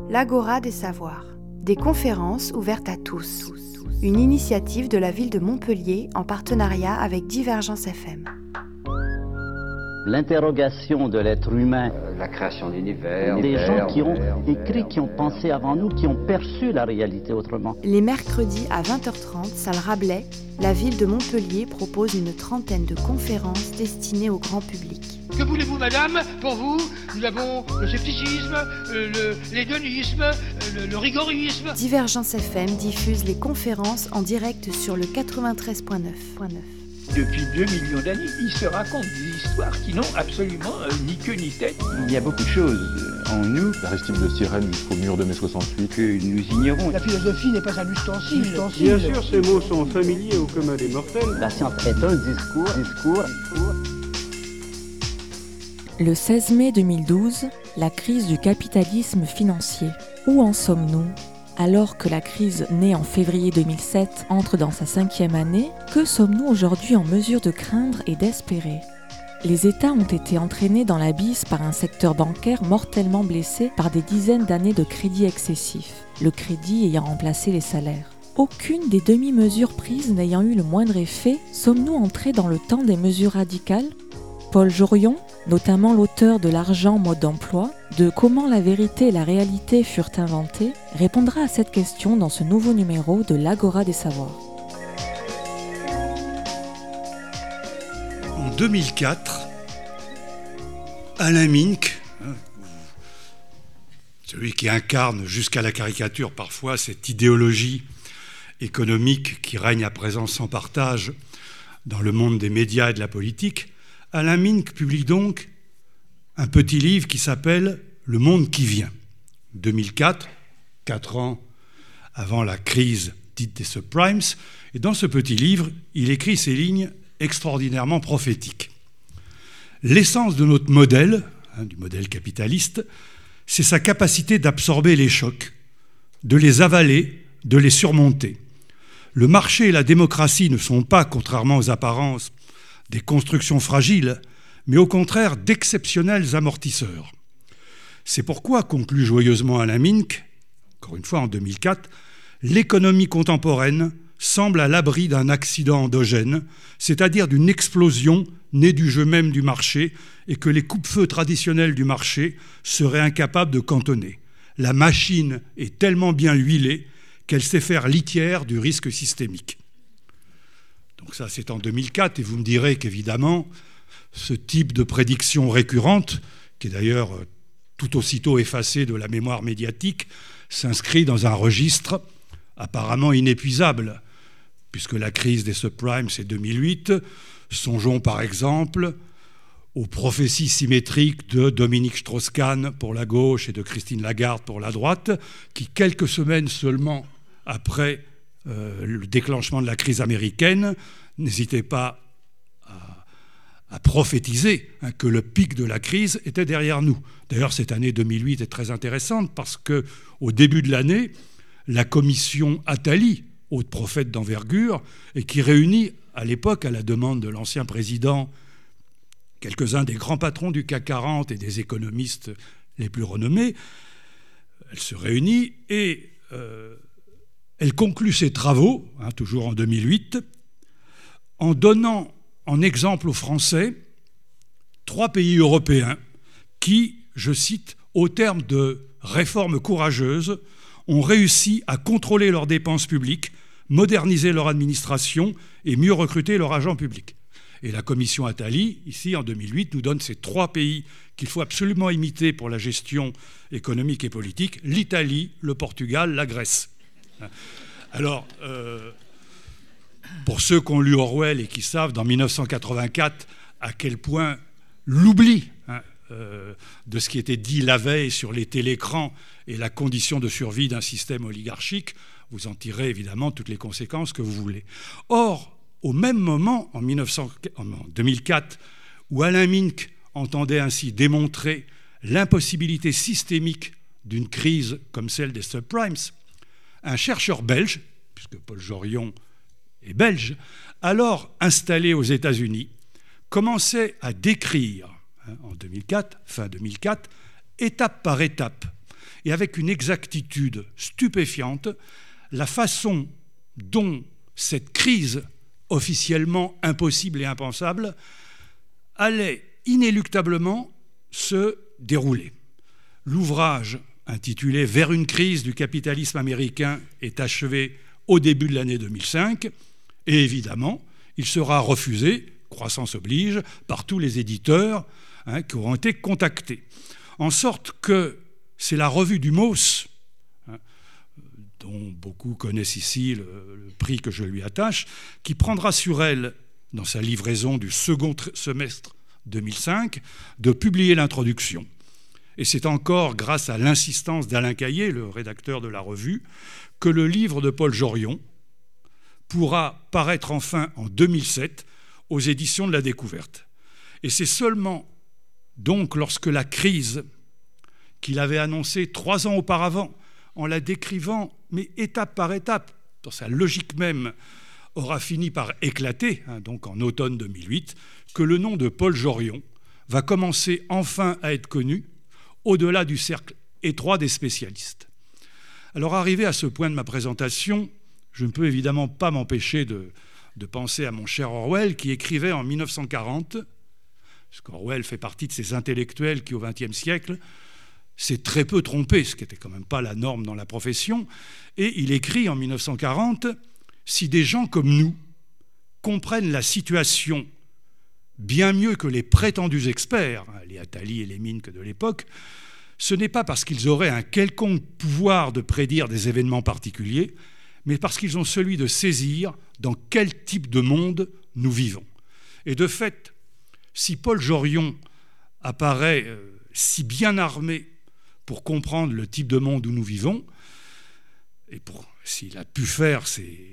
l'Agora des savoirs, des conférences ouvertes à tous. Une initiative de la ville de Montpellier en partenariat avec Divergence FM. L'interrogation de l'être humain, la création d'univers, des gens qui ont écrit, qui ont pensé avant nous, qui ont perçu la réalité autrement. Les mercredis à 20h30, salle Rabelais, la ville de Montpellier propose une trentaine de conférences destinées au grand public. Que voulez-vous, madame? Pour vous, nous avons le scepticisme, l'hédonisme, le rigorisme. Divergence FM diffuse les conférences en direct sur le 93.9. Depuis 2 millions d'années, ils se racontent des histoires qui n'ont absolument ni queue ni tête. Il y a beaucoup de choses en nous. L'aristide de Cyrène jusqu'au mur de mai 68. Que nous ignorons. La philosophie n'est pas un ustensile. Bien sûr, ces mots sont familiers au commun des mortels. La science est un discours. Le 16 mai 2012, la crise du capitalisme financier. Où en sommes-nous ? Alors que la crise née en février 2007 entre dans sa 5e année, que sommes-nous aujourd'hui en mesure de craindre et d'espérer ? Les États ont été entraînés dans l'abysse par un secteur bancaire mortellement blessé par des dizaines d'années de crédit excessif, le crédit ayant remplacé les salaires. Aucune des demi-mesures prises n'ayant eu le moindre effet, sommes-nous entrés dans le temps des mesures radicales ? Paul Jorion, notamment l'auteur de L'argent mode d'emploi, de Comment la vérité et la réalité furent inventées, répondra à cette question dans ce nouveau numéro de l'Agora des savoirs. En 2004, Alain Minck, celui qui incarne jusqu'à la caricature parfois cette idéologie économique qui règne à présent sans partage dans le monde des médias et de la politique, Alain Minck publie donc un petit livre qui s'appelle « Le monde qui vient ». 2004, 4 ans avant la crise dite des subprimes, et dans ce petit livre, il écrit ces lignes extraordinairement prophétiques. L'essence de notre modèle, du modèle capitaliste, c'est sa capacité d'absorber les chocs, de les avaler, de les surmonter. Le marché et la démocratie ne sont pas, contrairement aux apparences, des constructions fragiles, mais au contraire d'exceptionnels amortisseurs. C'est pourquoi, conclut joyeusement Alain Minck, encore une fois en 2004, l'économie contemporaine semble à l'abri d'un accident endogène, c'est-à-dire d'une explosion née du jeu même du marché et que les coupe-feux traditionnels du marché seraient incapables de cantonner. La machine est tellement bien huilée qu'elle sait faire litière du risque systémique. Donc ça, c'est en 2004, et vous me direz qu'évidemment, ce type de prédiction récurrente, qui est d'ailleurs tout aussitôt effacée de la mémoire médiatique, s'inscrit dans un registre apparemment inépuisable, puisque la crise des subprimes, c'est 2008. Songeons par exemple aux prophéties symétriques de Dominique Strauss-Kahn pour la gauche et de Christine Lagarde pour la droite, qui, quelques semaines seulement après le déclenchement de la crise américaine, n'hésitait pas à prophétiser que le pic de la crise était derrière nous. D'ailleurs, cette année 2008 est très intéressante parce qu'au début de l'année, la commission Attali, haute prophète d'envergure, et qui réunit à l'époque, à la demande de l'ancien président, quelques-uns des grands patrons du CAC 40 et des économistes les plus renommés, elle se réunit et elle conclut ses travaux, toujours en 2008, en donnant en exemple aux Français 3 pays européens qui, je cite, au terme de réformes courageuses, ont réussi à contrôler leurs dépenses publiques, moderniser leur administration et mieux recruter leurs agents publics. Et la commission Attali, ici en 2008, nous donne ces 3 pays qu'il faut absolument imiter pour la gestion économique et politique: l'Italie, le Portugal, la Grèce. Alors, pour ceux qui ont lu Orwell et qui savent, dans 1984, à quel point l'oubli de ce qui était dit la veille sur les télécrans et la condition de survie d'un système oligarchique, vous en tirez évidemment toutes les conséquences que vous voulez. Or, au même moment, en 2004, où Alain Minck entendait ainsi démontrer l'impossibilité systémique d'une crise comme celle des subprimes, un chercheur belge, puisque Paul Jorion est belge, alors installé aux États-Unis, commençait à décrire, en 2004, fin 2004, étape par étape, et avec une exactitude stupéfiante la façon dont cette crise officiellement impossible et impensable allait inéluctablement se dérouler. L'ouvrage intitulé « Vers une crise du capitalisme américain » est achevé au début de l'année 2005 et évidemment, il sera refusé, croissance oblige, par tous les éditeurs qui auront été contactés. En sorte que c'est la revue du MOS, dont beaucoup connaissent ici le prix que je lui attache, qui prendra sur elle, dans sa livraison du second semestre 2005, de publier l'introduction. Et c'est encore grâce à l'insistance d'Alain Caillé, le rédacteur de la revue, que le livre de Paul Jorion pourra paraître enfin en 2007 aux éditions de la Découverte. Et c'est seulement donc lorsque la crise qu'il avait annoncée 3 ans auparavant, en la décrivant, mais étape par étape, dans sa logique même, aura fini par éclater, donc en automne 2008, que le nom de Paul Jorion va commencer enfin à être connu au-delà du cercle étroit des spécialistes. Alors, arrivé à ce point de ma présentation, je ne peux évidemment pas m'empêcher de penser à mon cher Orwell, qui écrivait en 1940, parce qu'Orwell fait partie de ces intellectuels qui, au XXe siècle, s'est très peu trompé, ce qui n'était quand même pas la norme dans la profession, et il écrit en 1940 « Si des gens comme nous comprennent la situation bien mieux que les prétendus experts, les Attali et les Mink de l'époque, ce n'est pas parce qu'ils auraient un quelconque pouvoir de prédire des événements particuliers, mais parce qu'ils ont celui de saisir dans quel type de monde nous vivons. » Et de fait, si Paul Jorion apparaît si bien armé pour comprendre le type de monde où nous vivons, et s'il a pu faire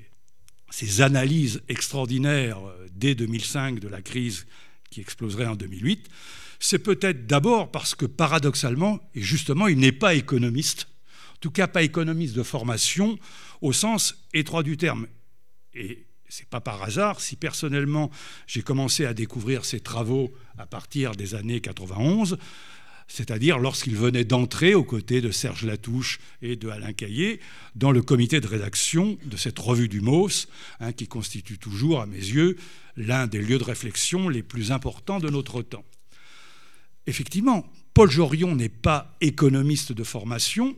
ces analyses extraordinaires dès 2005 de la crise qui exploserait en 2008, c'est peut-être d'abord parce que paradoxalement, et justement, il n'est pas économiste, en tout cas pas économiste de formation au sens étroit du terme. Et ce n'est pas par hasard si personnellement j'ai commencé à découvrir ses travaux à partir des années 91, c'est-à-dire lorsqu'il venait d'entrer aux côtés de Serge Latouche et de Alain Caillé dans le comité de rédaction de cette revue du MOS, qui constitue toujours, à mes yeux, l'un des lieux de réflexion les plus importants de notre temps. Effectivement, Paul Jorion n'est pas économiste de formation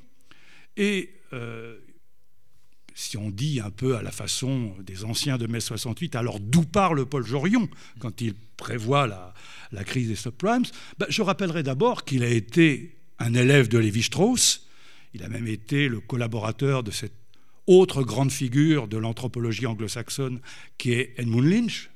et si on dit un peu à la façon des anciens de mai 68, alors d'où parle Paul Jorion quand il prévoit la crise des subprimes? Je rappellerai d'abord qu'il a été un élève de Lévi-Strauss, il a même été le collaborateur de cette autre grande figure de l'anthropologie anglo-saxonne qui est Edmund Lynch.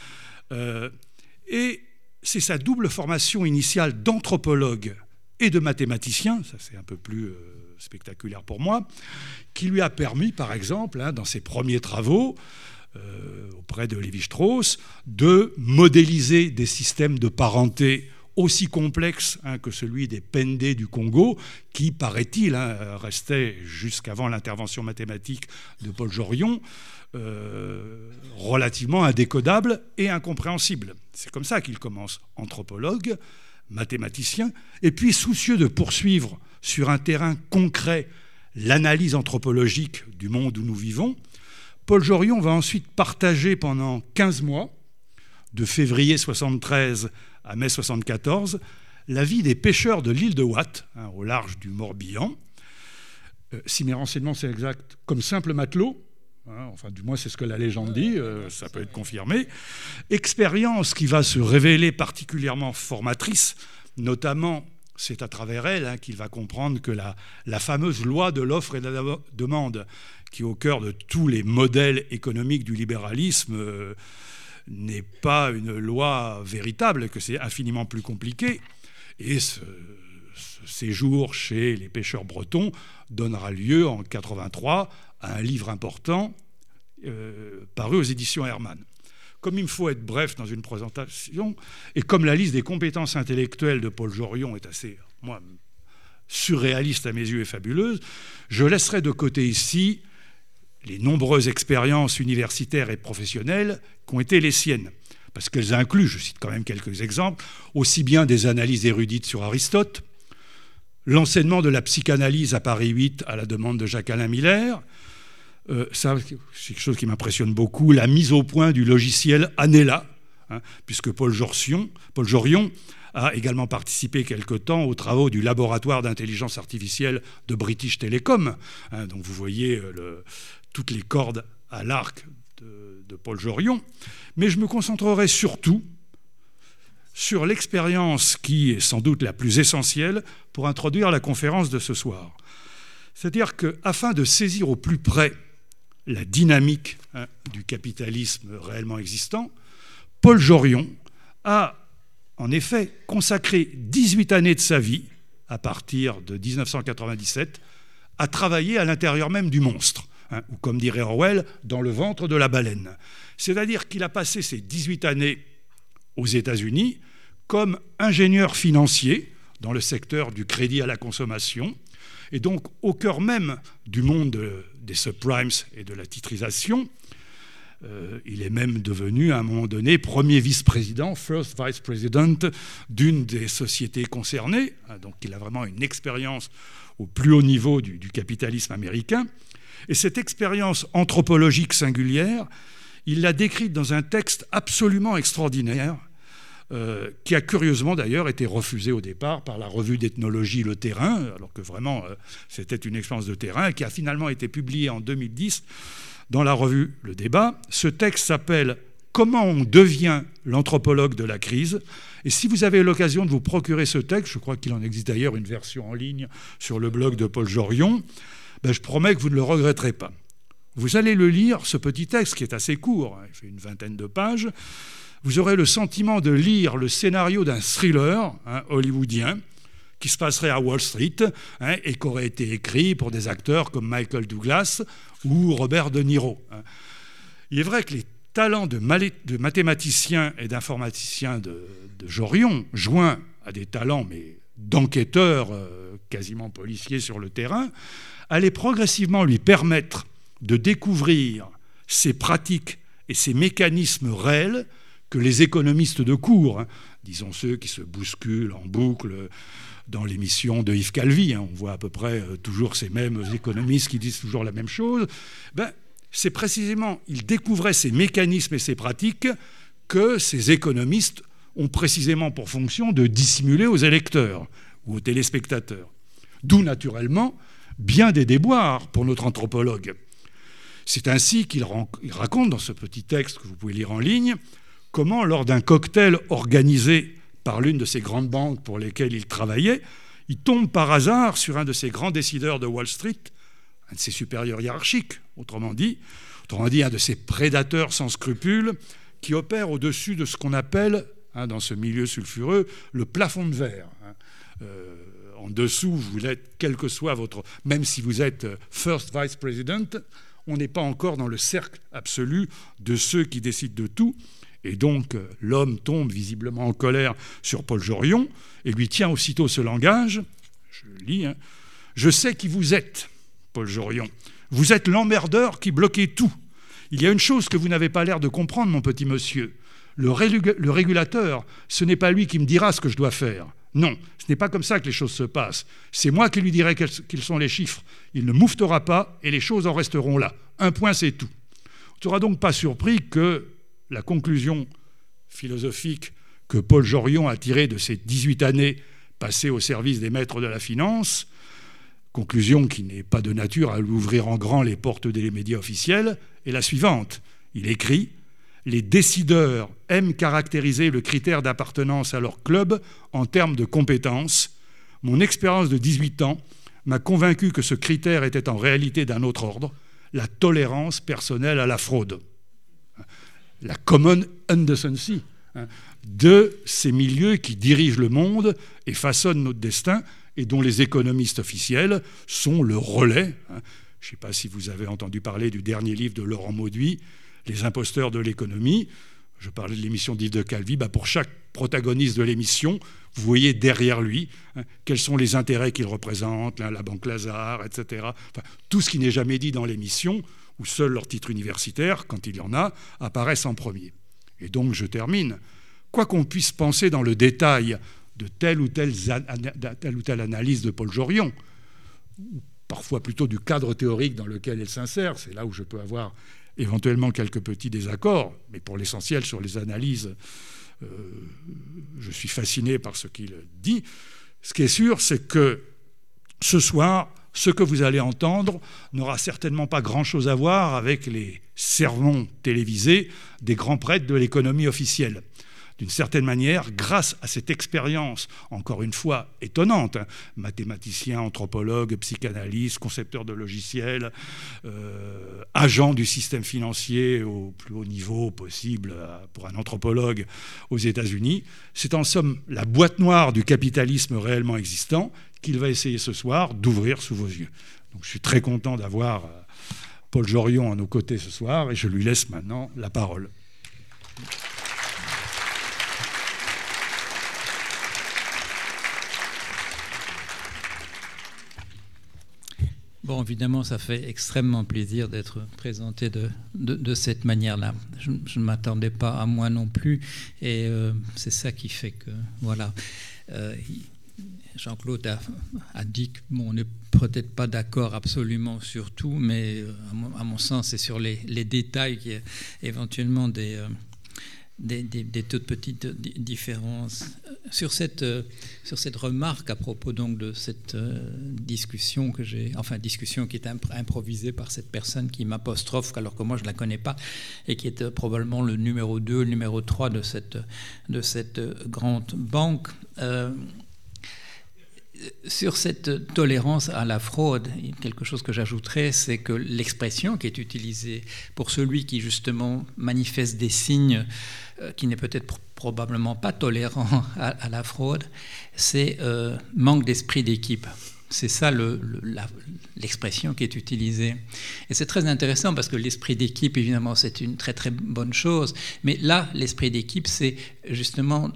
Et c'est sa double formation initiale d'anthropologue et de mathématicien, ça c'est un peu plus spectaculaire pour moi, qui lui a permis, par exemple, dans ses premiers travaux auprès de Lévi-Strauss, de modéliser des systèmes de parenté aussi complexes que celui des Pendé du Congo, qui, paraît-il, restait jusqu'avant l'intervention mathématique de Paul Jorion, relativement indécodable et incompréhensible. C'est comme ça qu'il commence, anthropologue, mathématicien, et puis soucieux de poursuivre sur un terrain concret l'analyse anthropologique du monde où nous vivons, Paul Jorion va ensuite partager pendant 15 mois, de février 1973 à mai 1974, la vie des pêcheurs de l'île de Watt, au large du Morbihan. Si mes renseignements sont exacts, comme simples matelots, enfin du moins c'est ce que la légende dit, ça peut être confirmé. Expérience qui va se révéler particulièrement formatrice, notamment c'est à travers elle qu'il va comprendre que la fameuse loi de l'offre et de la demande, qui est au cœur de tous les modèles économiques du libéralisme, n'est pas une loi véritable, que c'est infiniment plus compliqué. Et ce séjour chez les pêcheurs bretons donnera lieu en 1983 à un livre important paru aux éditions Hermann. Comme il me faut être bref dans une présentation, et comme la liste des compétences intellectuelles de Paul Jorion est assez, moi, surréaliste à mes yeux et fabuleuse, je laisserai de côté ici les nombreuses expériences universitaires et professionnelles qui ont été les siennes, parce qu'elles incluent, je cite quand même quelques exemples, aussi bien des analyses érudites sur Aristote, l'enseignement de la psychanalyse à Paris 8 à la demande de Jacques-Alain Miller. Ça, c'est quelque chose qui m'impressionne beaucoup, la mise au point du logiciel Anela, puisque Paul Jorion a également participé quelque temps aux travaux du laboratoire d'intelligence artificielle de British Telecom. Donc vous voyez toutes les cordes à l'arc de Paul Jorion. Mais je me concentrerai surtout sur l'expérience qui est sans doute la plus essentielle pour introduire la conférence de ce soir. C'est-à-dire qu'afin de saisir au plus près la dynamique du capitalisme réellement existant, Paul Jorion a en effet consacré 18 années de sa vie, à partir de 1997, à travailler à l'intérieur même du monstre, ou comme dirait Orwell, dans le ventre de la baleine. C'est-à-dire qu'il a passé ces 18 années aux États-Unis comme ingénieur financier dans le secteur du crédit à la consommation, et donc au cœur même du monde des subprimes et de la titrisation. Il est même devenu à un moment donné premier vice-président, first vice president, d'une des sociétés concernées. Donc il a vraiment une expérience au plus haut niveau du capitalisme américain. Et cette expérience anthropologique singulière, il l'a décrite dans un texte absolument extraordinaire, qui a curieusement d'ailleurs été refusé au départ par la revue d'ethnologie Le Terrain, alors que vraiment c'était une expérience de terrain, qui a finalement été publié en 2010 dans la revue Le Débat. Ce texte s'appelle « Comment on devient l'anthropologue de la crise ?» Et si vous avez l'occasion de vous procurer ce texte, je crois qu'il en existe d'ailleurs une version en ligne sur le blog de Paul Jorion, je promets que vous ne le regretterez pas. Vous allez le lire, ce petit texte qui est assez court, il fait une vingtaine de pages. Vous aurez le sentiment de lire le scénario d'un thriller hollywoodien qui se passerait à Wall Street et qui aurait été écrit pour des acteurs comme Michael Douglas ou Robert De Niro. Il est vrai que les talents de mathématicien et d'informaticien de Jorion, joints à des talents mais d'enquêteur quasiment policier sur le terrain, allaient progressivement lui permettre de découvrir ces pratiques et ces mécanismes réels que les économistes de cour, disons ceux qui se bousculent en boucle dans l'émission de Yves Calvi, on voit à peu près toujours ces mêmes économistes qui disent toujours la même chose, c'est précisément, ils découvraient ces mécanismes et ces pratiques que ces économistes ont précisément pour fonction de dissimuler aux électeurs ou aux téléspectateurs. D'où naturellement bien des déboires pour notre anthropologue. C'est ainsi qu'il raconte dans ce petit texte que vous pouvez lire en ligne comment, lors d'un cocktail organisé par l'une de ces grandes banques pour lesquelles il travaillait, il tombe par hasard sur un de ces grands décideurs de Wall Street, un de ses supérieurs hiérarchiques, autrement dit un de ces prédateurs sans scrupules qui opèrent au-dessus de ce qu'on appelle, dans ce milieu sulfureux, le plafond de verre. En dessous, vous l'êtes, quel que soit votre... Même si vous êtes first vice president, on n'est pas encore dans le cercle absolu de ceux qui décident de tout. Et donc, l'homme tombe visiblement en colère sur Paul Jorion et lui tient aussitôt ce langage. Je lis. Je sais qui vous êtes, Paul Jorion. Vous êtes l'emmerdeur qui bloquait tout. Il y a une chose que vous n'avez pas l'air de comprendre, mon petit monsieur. Le régulateur, ce n'est pas lui qui me dira ce que je dois faire. Non, ce n'est pas comme ça que les choses se passent. C'est moi qui lui dirai quels sont les chiffres. Il ne mouffetera pas et les choses en resteront là. Un point, c'est tout. On ne sera donc pas surpris que la conclusion philosophique que Paul Jorion a tirée de ses 18 années passées au service des maîtres de la finance, conclusion qui n'est pas de nature à lui ouvrir en grand les portes des médias officiels, est la suivante. Il écrit « Les décideurs aiment caractériser le critère d'appartenance à leur club en termes de compétences. Mon expérience de 18 ans m'a convaincu que ce critère était en réalité d'un autre ordre, la tolérance personnelle à la fraude. » La common indecency de ces milieux qui dirigent le monde et façonnent notre destin et dont les économistes officiels sont le relais. Je ne sais pas si vous avez entendu parler du dernier livre de Laurent Mauduit, Les imposteurs de l'économie. Je parlais de l'émission d'Yves de Calvi. Pour chaque protagoniste de l'émission, vous voyez derrière lui quels sont les intérêts qu'il représente, la Banque Lazare, etc. Enfin, tout ce qui n'est jamais dit dans l'émission, où seuls leurs titres universitaires, quand il y en a, apparaissent en premier. Et donc, je termine. Quoi qu'on puisse penser dans le détail de telle ou telle analyse de Paul Jorion, ou parfois plutôt du cadre théorique dans lequel elle s'insère. C'est là où je peux avoir éventuellement quelques petits désaccords, mais pour l'essentiel sur les analyses, je suis fasciné par ce qu'il dit. Ce qui est sûr, c'est que ce soir, ce que vous allez entendre n'aura certainement pas grand-chose à voir avec les sermons télévisés des grands prêtres de l'économie officielle. D'une certaine manière, grâce à cette expérience, encore une fois étonnante, mathématicien, anthropologue, psychanalyste, concepteur de logiciels, agent du système financier au plus haut niveau possible pour un anthropologue aux États-Unis, c'est en somme la boîte noire du capitalisme réellement existant qu'il va essayer ce soir d'ouvrir sous vos yeux. Donc je suis très content d'avoir Paul Jorion à nos côtés ce soir et je lui laisse maintenant la parole. Bon, évidemment, ça fait extrêmement plaisir d'être présenté de cette manière-là. Je ne m'attendais pas à moi non plus, et c'est ça qui fait que, voilà. Jean-Claude a dit qu'on n'est peut-être pas d'accord absolument sur tout, mais à mon sens, c'est sur les détails qui éventuellement des toutes petites différences. Sur cette remarque à propos donc de cette discussion discussion qui est improvisée par cette personne qui m'apostrophe alors que moi je ne la connais pas et qui est probablement le numéro 2, le numéro 3 de cette grande banque. Sur cette tolérance à la fraude, quelque chose que j'ajouterais, c'est que l'expression qui est utilisée pour celui qui justement manifeste des signes qui n'est peut-être probablement pas tolérant à la fraude, c'est manque d'esprit d'équipe. C'est ça l'expression qui est utilisée. Et c'est très intéressant parce que l'esprit d'équipe, évidemment, c'est une très très bonne chose. Mais là, l'esprit d'équipe, c'est justement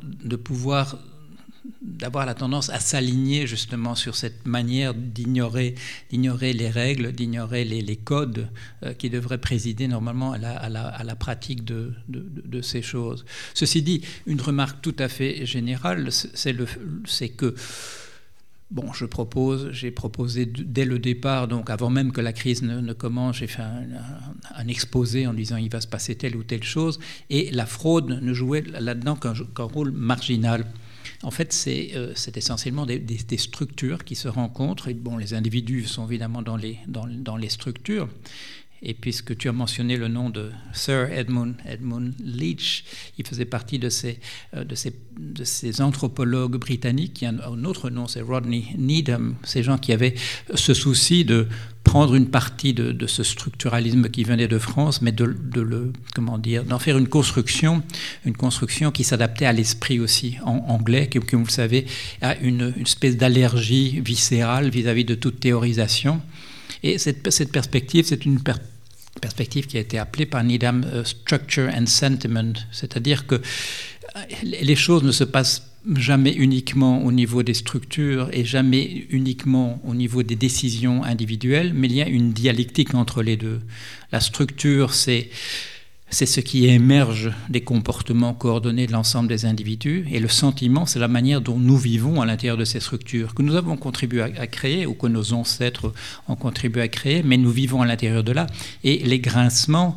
d'avoir la tendance à s'aligner justement sur cette manière d'ignorer les règles, d'ignorer les codes qui devraient présider normalement à la pratique de ces choses. Ceci dit, une remarque tout à fait générale, c'est que bon, j'ai proposé dès le départ, donc avant même que la crise ne commence, j'ai fait un exposé en disant il va se passer telle ou telle chose, et la fraude ne jouait là-dedans qu'un rôle marginal. En fait, c'est essentiellement des structures qui se rencontrent. Et bon, les individus sont évidemment dans les structures. Et puisque tu as mentionné le nom de Sir Edmund Leach, il faisait partie de ces anthropologues britanniques qui a un autre nom, c'est Rodney Needham. Ces gens qui avaient ce souci de prendre une partie de ce structuralisme qui venait de France, mais d'en faire une construction qui s'adaptait à l'esprit aussi anglais, qui, comme vous le savez, a une espèce d'allergie viscérale vis-à-vis de toute théorisation. Et cette perspective, c'est une perspective qui a été appelée par Needham Structure and Sentiment, c'est-à-dire que les choses ne se passent jamais uniquement au niveau des structures et jamais uniquement au niveau des décisions individuelles, mais il y a une dialectique entre les deux. La structure, c'est ce qui émerge des comportements coordonnés de l'ensemble des individus, et le sentiment, c'est la manière dont nous vivons à l'intérieur de ces structures, que nous avons contribué à créer, ou que nos ancêtres ont contribué à créer, mais nous vivons à l'intérieur de là. Et les grincements,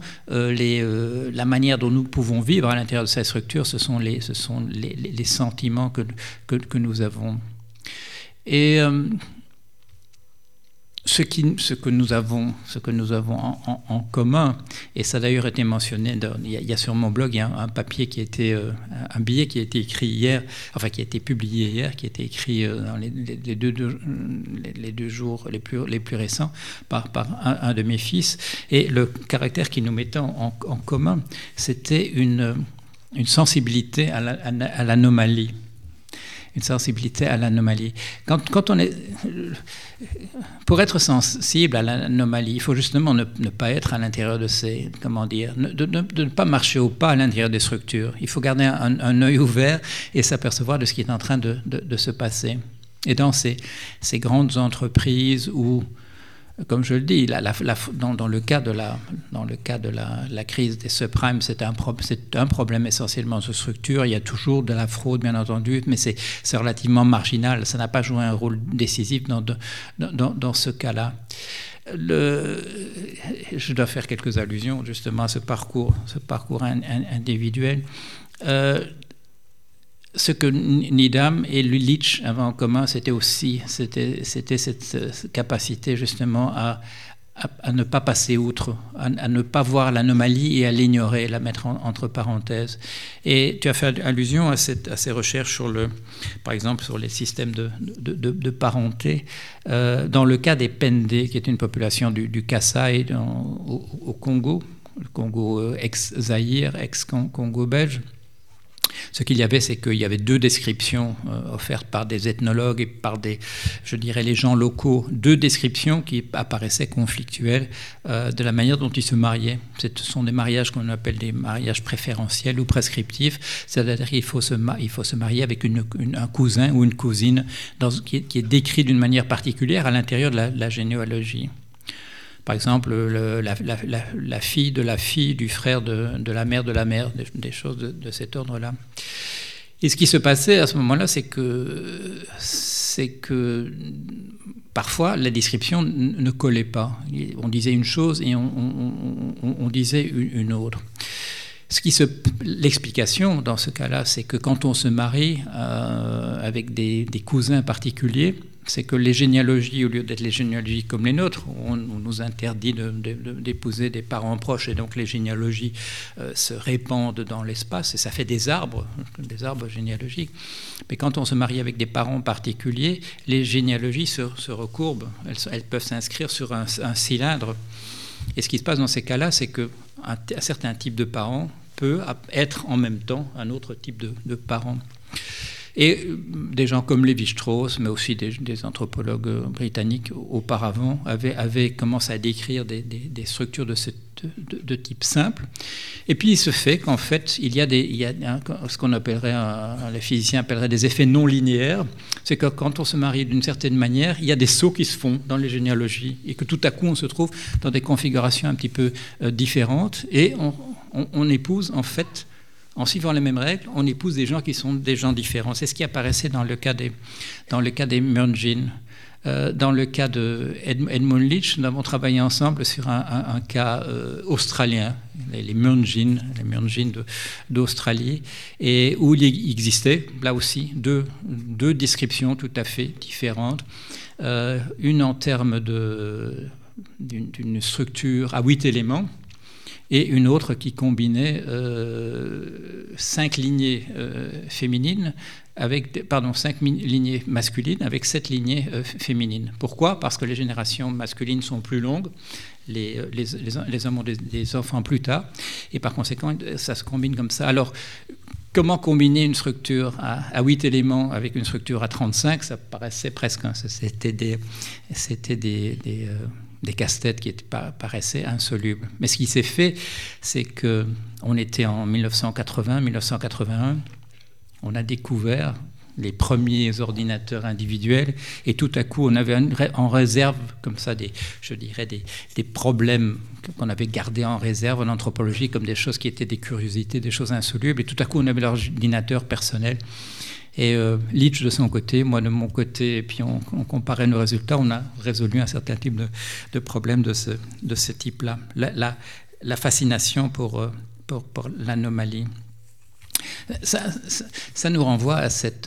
la manière dont nous pouvons vivre à l'intérieur de ces structures, ce sont les sentiments que nous avons. Et ce que nous avons en commun, et ça a d'ailleurs été mentionné, il y a sur mon blog, il y a un papier un billet qui a été écrit hier, enfin qui a été publié hier, qui a été écrit dans les deux jours les plus récents par un de mes fils, et le caractère qui nous mettait en commun, c'était une sensibilité à l'anomalie. Une sensibilité à l'anomalie. Quand on est, pour être sensible à l'anomalie, il faut justement ne pas être à l'intérieur de ces, de ne pas marcher au pas à l'intérieur des structures. Il faut garder un œil ouvert et s'apercevoir de ce qui est en train de se passer. Et dans ces grandes entreprises où comme je le dis, dans le cas de la crise des subprimes, c'est un problème essentiellement de structure. Il y a toujours de la fraude, bien entendu, mais c'est relativement marginal. Ça n'a pas joué un rôle décisif dans ce cas-là. Je dois faire quelques allusions justement à ce parcours individuel. Ce que Needham et Leach avaient en commun, c'était cette capacité justement à ne pas passer outre, à ne pas voir l'anomalie et à l'ignorer, la mettre entre parenthèses. Et tu as fait allusion à ces recherches par exemple sur les systèmes de parenté. Dans le cas des Pende, qui est une population du Kasaï au Congo, le Congo ex-Zaïre, ex-Congo belge, ce qu'il y avait, c'est qu'il y avait 2 descriptions offertes par des ethnologues et par les gens locaux, 2 descriptions qui apparaissaient conflictuelles de la manière dont ils se mariaient. Ce sont des mariages qu'on appelle des mariages préférentiels ou prescriptifs, c'est-à-dire qu'il faut se marier avec un cousin ou une cousine qui est décrit d'une manière particulière à l'intérieur de la généalogie. Par exemple, la fille de la fille du frère de la mère, des choses de cet ordre-là. Et ce qui se passait à ce moment-là, c'est que parfois la description ne collait pas. On disait une chose et on disait une autre. L'explication dans ce cas-là, c'est que quand on se marie avec des cousins particuliers, c'est que les généalogies, au lieu d'être les généalogies comme les nôtres, on nous interdit d'épouser des parents proches, et donc les généalogies se répandent dans l'espace, et ça fait des arbres généalogiques. Mais quand on se marie avec des parents particuliers, les généalogies se recourbent, elles peuvent s'inscrire sur un cylindre. Et ce qui se passe dans ces cas-là, c'est qu'un certain type de parent peut être en même temps un autre type de parent. Et des gens comme Lévi-Strauss, mais aussi des anthropologues britanniques auparavant, avaient commencé à décrire des structures de type simple. Et puis il se fait qu'en fait, il y a ce qu'on appellerait, les physiciens appelleraient des effets non linéaires. C'est que quand on se marie d'une certaine manière, il y a des sauts qui se font dans les généalogies, et que tout à coup on se trouve dans des configurations un petit peu différentes, et on épouse en fait, en suivant les mêmes règles, on épouse des gens qui sont des gens différents. C'est ce qui apparaissait dans le cas des Murjin. Dans le cas de Edmund Leach, nous avons travaillé ensemble sur un cas australien, les Murjin d'Australie, et où il existait, là aussi, deux descriptions tout à fait différentes. Une en termes d'une structure à 8 éléments, et une autre qui combinait 5 lignées féminines, 5 lignées masculines avec 7 lignées féminines. Pourquoi ? Parce que les générations masculines sont plus longues, les hommes ont des enfants plus tard, et par conséquent, ça se combine comme ça. Alors, comment combiner une structure à 8 éléments avec une structure à 35 ? Ça paraissait presque, c'était des casse-têtes qui paraissaient insolubles. Mais ce qui s'est fait, c'est qu'on était en 1980-1981, on a découvert les premiers ordinateurs individuels, et tout à coup, on avait en réserve, comme ça, des problèmes qu'on avait gardés en réserve en anthropologie, comme des choses qui étaient des curiosités, des choses insolubles, et tout à coup, on avait l'ordinateur personnel. Et Leach de son côté, moi de mon côté, et puis on comparait nos résultats, on a résolu un certain type de problèmes de ce type-là. La fascination pour l'anomalie. Ça nous renvoie à cette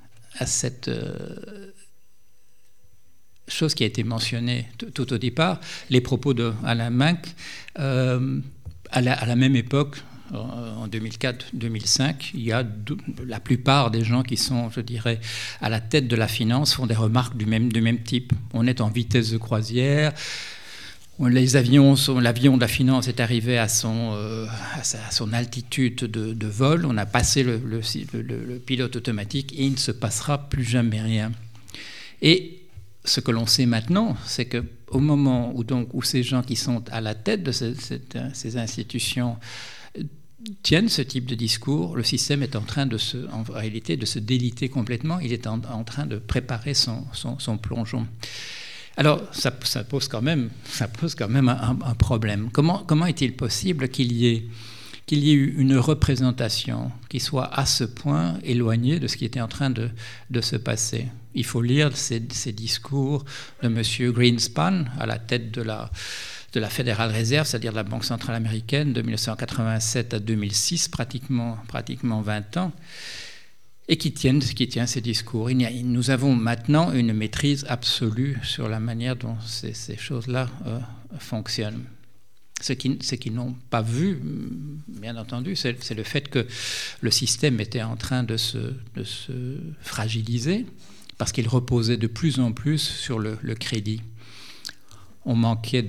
chose qui a été mentionnée tout au départ, les propos d'Alain Menck. À la même époque, en 2004-2005, il y a la plupart des gens qui sont, je dirais, à la tête de la finance font des remarques du même type. On est en vitesse de croisière. L'avion de la finance est arrivé à son altitude de vol. On a passé le pilote automatique et il ne se passera plus jamais rien. Et ce que l'on sait maintenant, c'est qu'au moment où ces gens qui sont à la tête de ces institutions tiennent ce type de discours, le système est en train en réalité de se déliter complètement. Il est en train de préparer son plongeon. Alors, ça pose quand même un problème. Comment est-il possible qu'il y ait eu une représentation qui soit à ce point éloignée de ce qui était en train de se passer? Il faut lire ces discours de M. Greenspan à la tête de la Federal Reserve, c'est-à-dire de la Banque centrale américaine, de 1987 à 2006, pratiquement 20 ans, et qui tient ces discours. Nous avons maintenant une maîtrise absolue sur la manière dont ces choses-là fonctionnent. Ce qu'ils n'ont pas vu, bien entendu, c'est le fait que le système était en train de se fragiliser parce qu'il reposait de plus en plus sur le crédit. On manquait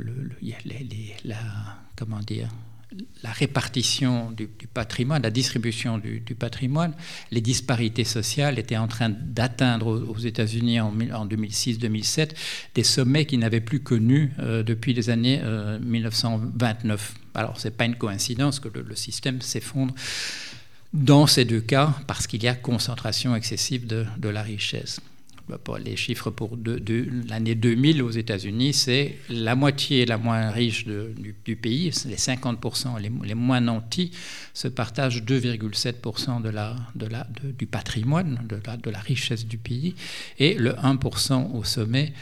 la répartition du patrimoine, la distribution du patrimoine. Les disparités sociales étaient en train d'atteindre aux États-Unis en 2006-2007 des sommets qu'ils n'avaient plus connus depuis les années 1929. Alors, ce n'est pas une coïncidence que le système s'effondre dans ces deux cas parce qu'il y a concentration excessive de la richesse. Les chiffres pour l'année 2000 aux États-Unis, c'est la moitié la moins riche du pays, les 50% les moins nantis se partagent 2,7% du patrimoine, de la richesse du pays, et le 1% au sommet,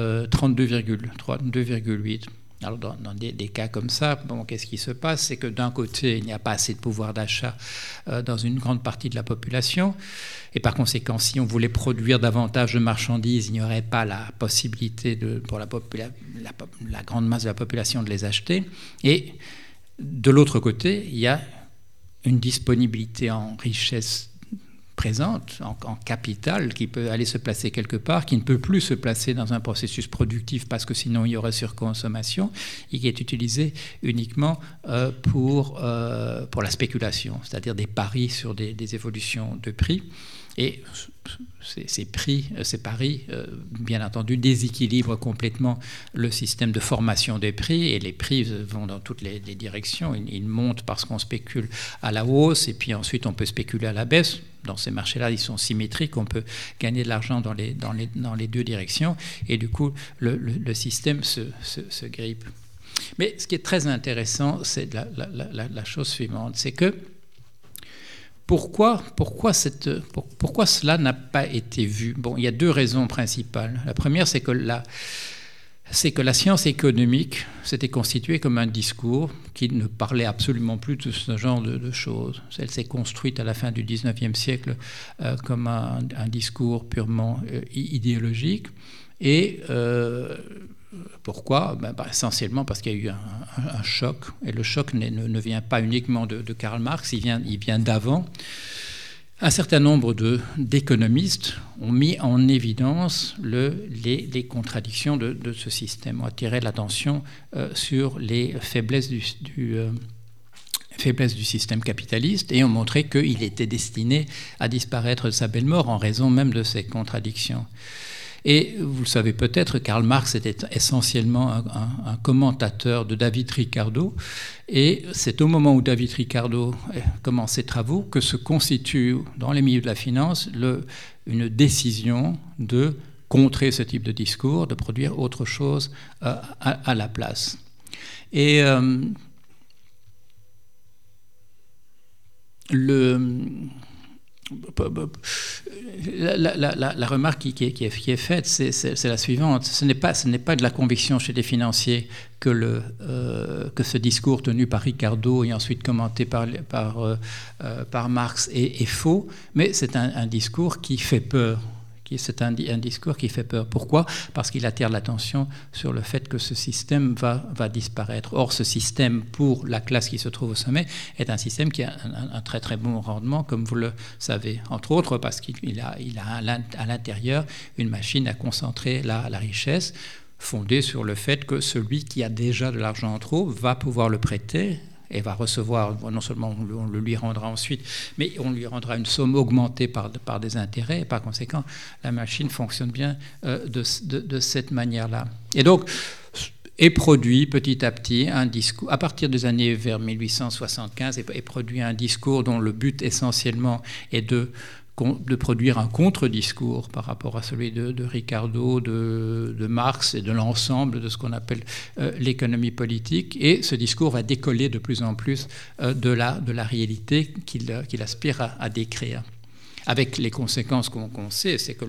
2,8%. Alors dans des cas comme ça, qu'est-ce qui se passe? C'est que d'un côté, il n'y a pas assez de pouvoir d'achat dans une grande partie de la population. Et par conséquent, si on voulait produire davantage de marchandises, il n'y aurait pas la possibilité pour la grande masse de la population de les acheter. Et de l'autre côté, il y a une disponibilité en richesse présente, en capital, qui peut aller se placer quelque part, qui ne peut plus se placer dans un processus productif parce que sinon il y aurait surconsommation, et qui est utilisé uniquement pour la spéculation, c'est-à-dire des paris sur des évolutions de prix. Et ces paris, bien entendu, déséquilibrent complètement le système de formation des prix, et les prix vont dans toutes les directions. Ils montent parce qu'on spécule à la hausse, et puis ensuite on peut spéculer à la baisse. Dans ces marchés-là, ils sont symétriques, on peut gagner de l'argent dans les deux directions, et du coup, le système se grippe. Mais ce qui est très intéressant, c'est la chose suivante, c'est que Pourquoi cela n'a pas été vu? Il y a deux raisons principales. La première, c'est que la science économique s'était constituée comme un discours qui ne parlait absolument plus de ce genre de choses. Elle s'est construite à la fin du XIXe siècle comme un discours purement idéologique. Et pourquoi? Essentiellement parce qu'il y a eu un choc, et le choc ne vient pas uniquement de Karl Marx, il vient d'avant. Un certain nombre d'économistes ont mis en évidence les contradictions de ce système, ont attiré l'attention sur les faiblesses du système capitaliste, et ont montré qu'il était destiné à disparaître de sa belle mort en raison même de ces contradictions. Et vous le savez peut-être, Karl Marx était essentiellement un commentateur de David Ricardo, et c'est au moment où David Ricardo commence ses travaux que se constitue dans les milieux de la finance une décision de contrer ce type de discours, de produire autre chose à la place. Et la remarque qui est faite, c'est la suivante. Ce n'est pas de la conviction chez les financiers que ce discours tenu par Ricardo et ensuite commenté par Marx est faux, mais c'est un discours qui fait peur. C'est un discours qui fait peur. Pourquoi? Parce qu'il attire l'attention sur le fait que ce système va disparaître. Or, ce système, pour la classe qui se trouve au sommet, est un système qui a un très très bon rendement, comme vous le savez. Entre autres, parce qu'il a à l'intérieur une machine à concentrer la richesse, fondée sur le fait que celui qui a déjà de l'argent en trop va pouvoir le prêter, et va recevoir, non seulement on le lui rendra ensuite, mais on lui rendra une somme augmentée par des intérêts, et par conséquent, la machine fonctionne bien de cette manière-là. Et donc, est produit petit à petit un discours, à partir des années vers 1875, est produit un discours dont le but essentiellement est de produire un contre-discours par rapport à celui de Ricardo, de Marx et de l'ensemble de ce qu'on appelle l'économie politique. Et ce discours va décoller de plus en plus de la réalité qu'il aspire à décrire. Avec les conséquences qu'on sait, c'est que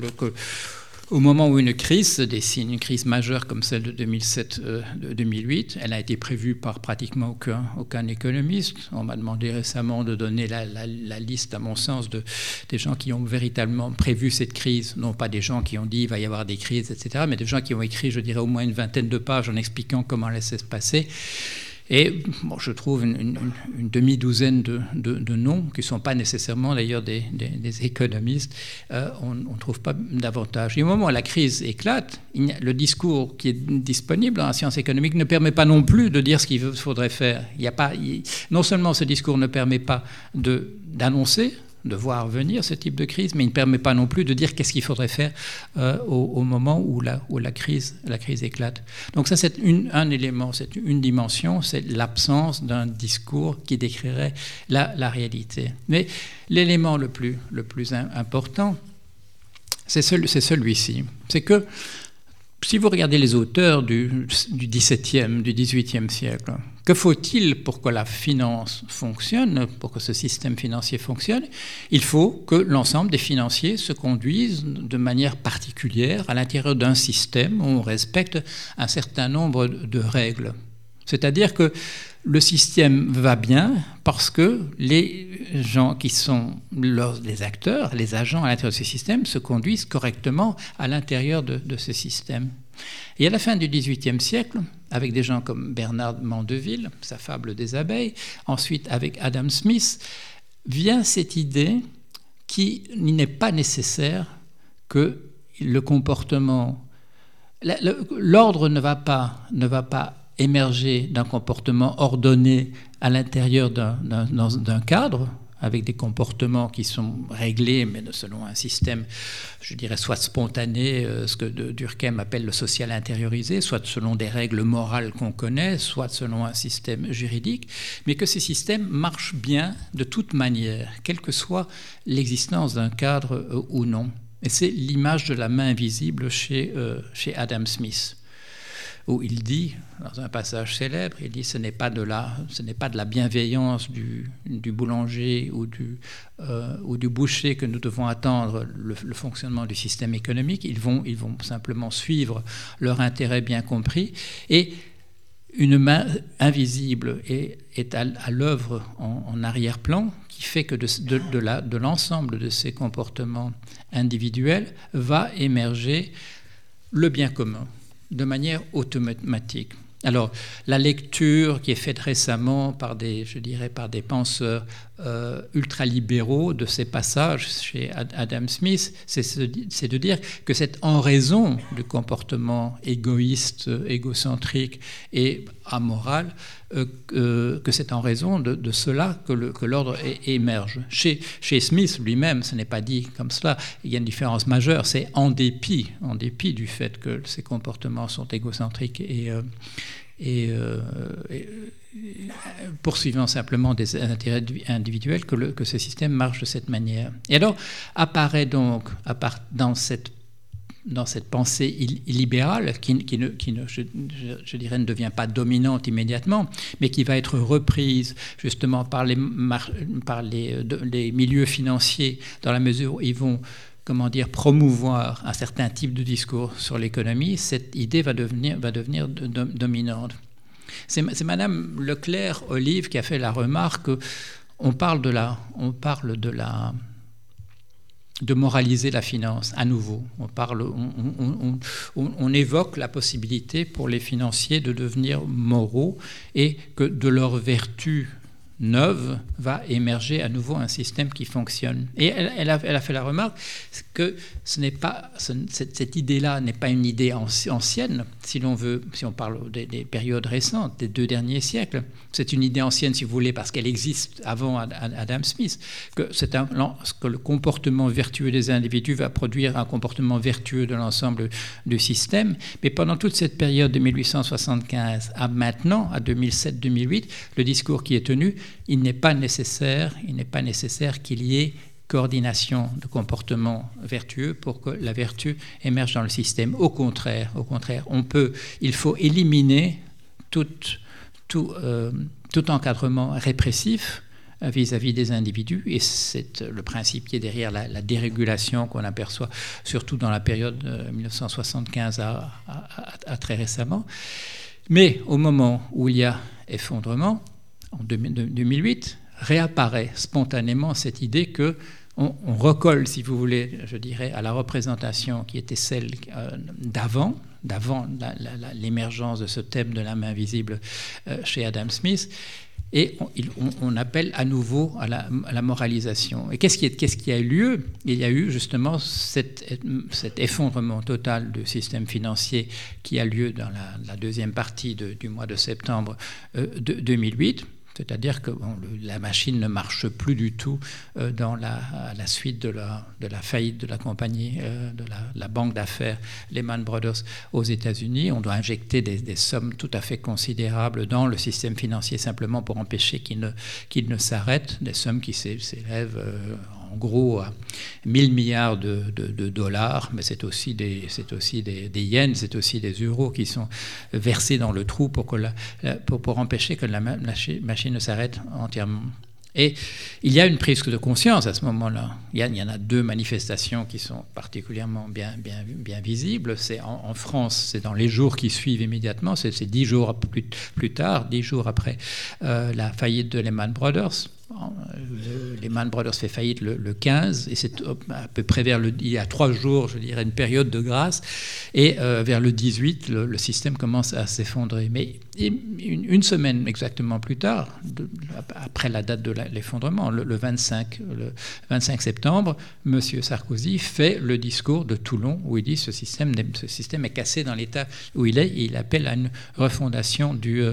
au moment où une crise se dessine, une crise majeure comme celle de 2007-2008, elle a été prévue par pratiquement aucun économiste. On m'a demandé récemment de donner la liste, à mon sens, des gens qui ont véritablement prévu cette crise. Non pas des gens qui ont dit il va y avoir des crises, etc., mais des gens qui ont écrit, je dirais, au moins une vingtaine de pages en expliquant comment elle allait se passer. Et je trouve une demi-douzaine de noms, qui ne sont pas nécessairement d'ailleurs des économistes, on ne trouve pas davantage. Et au moment où la crise éclate, le discours qui est disponible dans la science économique ne permet pas non plus de dire ce qu'il faudrait faire. Non seulement ce discours ne permet pas d'annoncer, de voir venir ce type de crise, mais il ne permet pas non plus de dire qu'est-ce qu'il faudrait faire au moment où la crise éclate. Donc ça, c'est un élément, c'est une dimension, c'est l'absence d'un discours qui décrirait la réalité. Mais l'élément le plus important, c'est celui-ci. C'est que si vous regardez les auteurs du XVIIe, du XVIIIe siècle, que faut-il pour que la finance fonctionne, pour que ce système financier fonctionne? Il faut que l'ensemble des financiers se conduisent de manière particulière à l'intérieur d'un système où on respecte un certain nombre de règles. C'est-à-dire que le système va bien parce que les gens qui sont les acteurs, les agents à l'intérieur de ce système se conduisent correctement à l'intérieur de ce système. Et à la fin du XVIIIe siècle, avec des gens comme Bernard Mandeville, sa fable des abeilles, ensuite avec Adam Smith, vient cette idée qu'il n'est pas nécessaire que le comportement... L'ordre ne va pas émerger d'un comportement ordonné à l'intérieur d'un cadre, avec des comportements qui sont réglés, mais selon un système, je dirais, soit spontané, ce que Durkheim appelle le social intériorisé, soit selon des règles morales qu'on connaît, soit selon un système juridique, mais que ces systèmes marchent bien de toute manière, quelle que soit l'existence d'un cadre ou non. Et c'est l'image de la main invisible chez Adam Smith, où il dit, dans un passage célèbre, il dit ce n'est pas de la bienveillance du boulanger ou du boucher que nous devons attendre le fonctionnement du système économique. Ils vont simplement suivre leur intérêt bien compris. Et une main invisible est à l'œuvre en arrière-plan, qui fait que de l'ensemble de ces comportements individuels va émerger le bien commun, de manière automatique. Alors, la lecture qui est faite récemment par des penseurs ultralibéraux de ces passages chez Adam Smith, c'est de dire que c'est en raison du comportement égoïste, égocentrique et amoral que c'est en raison de cela que l'ordre émerge. Chez Smith lui-même, ce n'est pas dit comme cela, il y a une différence majeure, c'est en dépit du fait que ces comportements sont égocentriques et poursuivant simplement des intérêts individuels que ce système marche de cette manière. Et alors apparaît donc dans cette pensée illibérale qui je dirais ne devient pas dominante immédiatement, mais qui va être reprise justement par les milieux financiers dans la mesure où ils vont promouvoir un certain type de discours sur l'économie, cette idée va devenir dominante. C'est Madame Leclerc-Olive qui a fait la remarque qu'on parle de moraliser la finance à nouveau. On évoque la possibilité pour les financiers de devenir moraux et que de leur vertu neuve va émerger à nouveau un système qui fonctionne. Et elle a fait la remarque que cette idée-là n'est pas une idée ancienne, si on parle des périodes récentes, des 2 derniers siècles. C'est une idée ancienne, si vous voulez, parce qu'elle existe avant Adam Smith, que le comportement vertueux des individus va produire un comportement vertueux de l'ensemble du système. Mais pendant toute cette période de 1875 à maintenant, à 2007-2008, le discours qui est tenu, il n'est pas nécessaire qu'il y ait coordination de comportements vertueux pour que la vertu émerge dans le système. Au contraire, il faut éliminer tout encadrement répressif vis-à-vis des individus, et c'est le principe qui est derrière la dérégulation qu'on aperçoit surtout dans la période 1975 à très récemment. Mais au moment où il y a effondrement, en 2008, réapparaît spontanément cette idée que on recolle, si vous voulez, je dirais, à la représentation qui était celle d'avant l'émergence de ce thème de la main visible chez Adam Smith, et on appelle à nouveau à la moralisation. Et qu'est-ce qui a eu lieu ? Il y a eu justement cet effondrement total du système financier qui a lieu dans la deuxième partie du mois de septembre 2008. C'est-à-dire que la machine ne marche plus du tout à la suite de la faillite de la compagnie, de la banque d'affaires Lehman Brothers aux États-Unis. On doit injecter des sommes tout à fait considérables dans le système financier simplement pour empêcher qu'il ne s'arrête, des sommes qui s'élèvent en gros à 1000 milliards de dollars, mais c'est aussi des yens, c'est aussi des euros qui sont versés dans le trou pour empêcher que la machine ne s'arrête entièrement. Et il y a une prise de conscience à ce moment-là. Il y en a deux manifestations qui sont particulièrement bien visibles. C'est en France, c'est dans les jours qui suivent immédiatement, c'est 10 jours plus tard, 10 jours après la faillite de Lehman Brothers. Lehman Brothers fait faillite le 15, et c'est à peu près il y a 3 jours, je dirais, une période de grâce, et vers le 18, le système commence à s'effondrer. Mais une semaine exactement plus tard, après la date de l'effondrement, le 25 septembre, M. Sarkozy fait le discours de Toulon où il dit ce système est cassé dans l'état où il est, et il appelle à une refondation du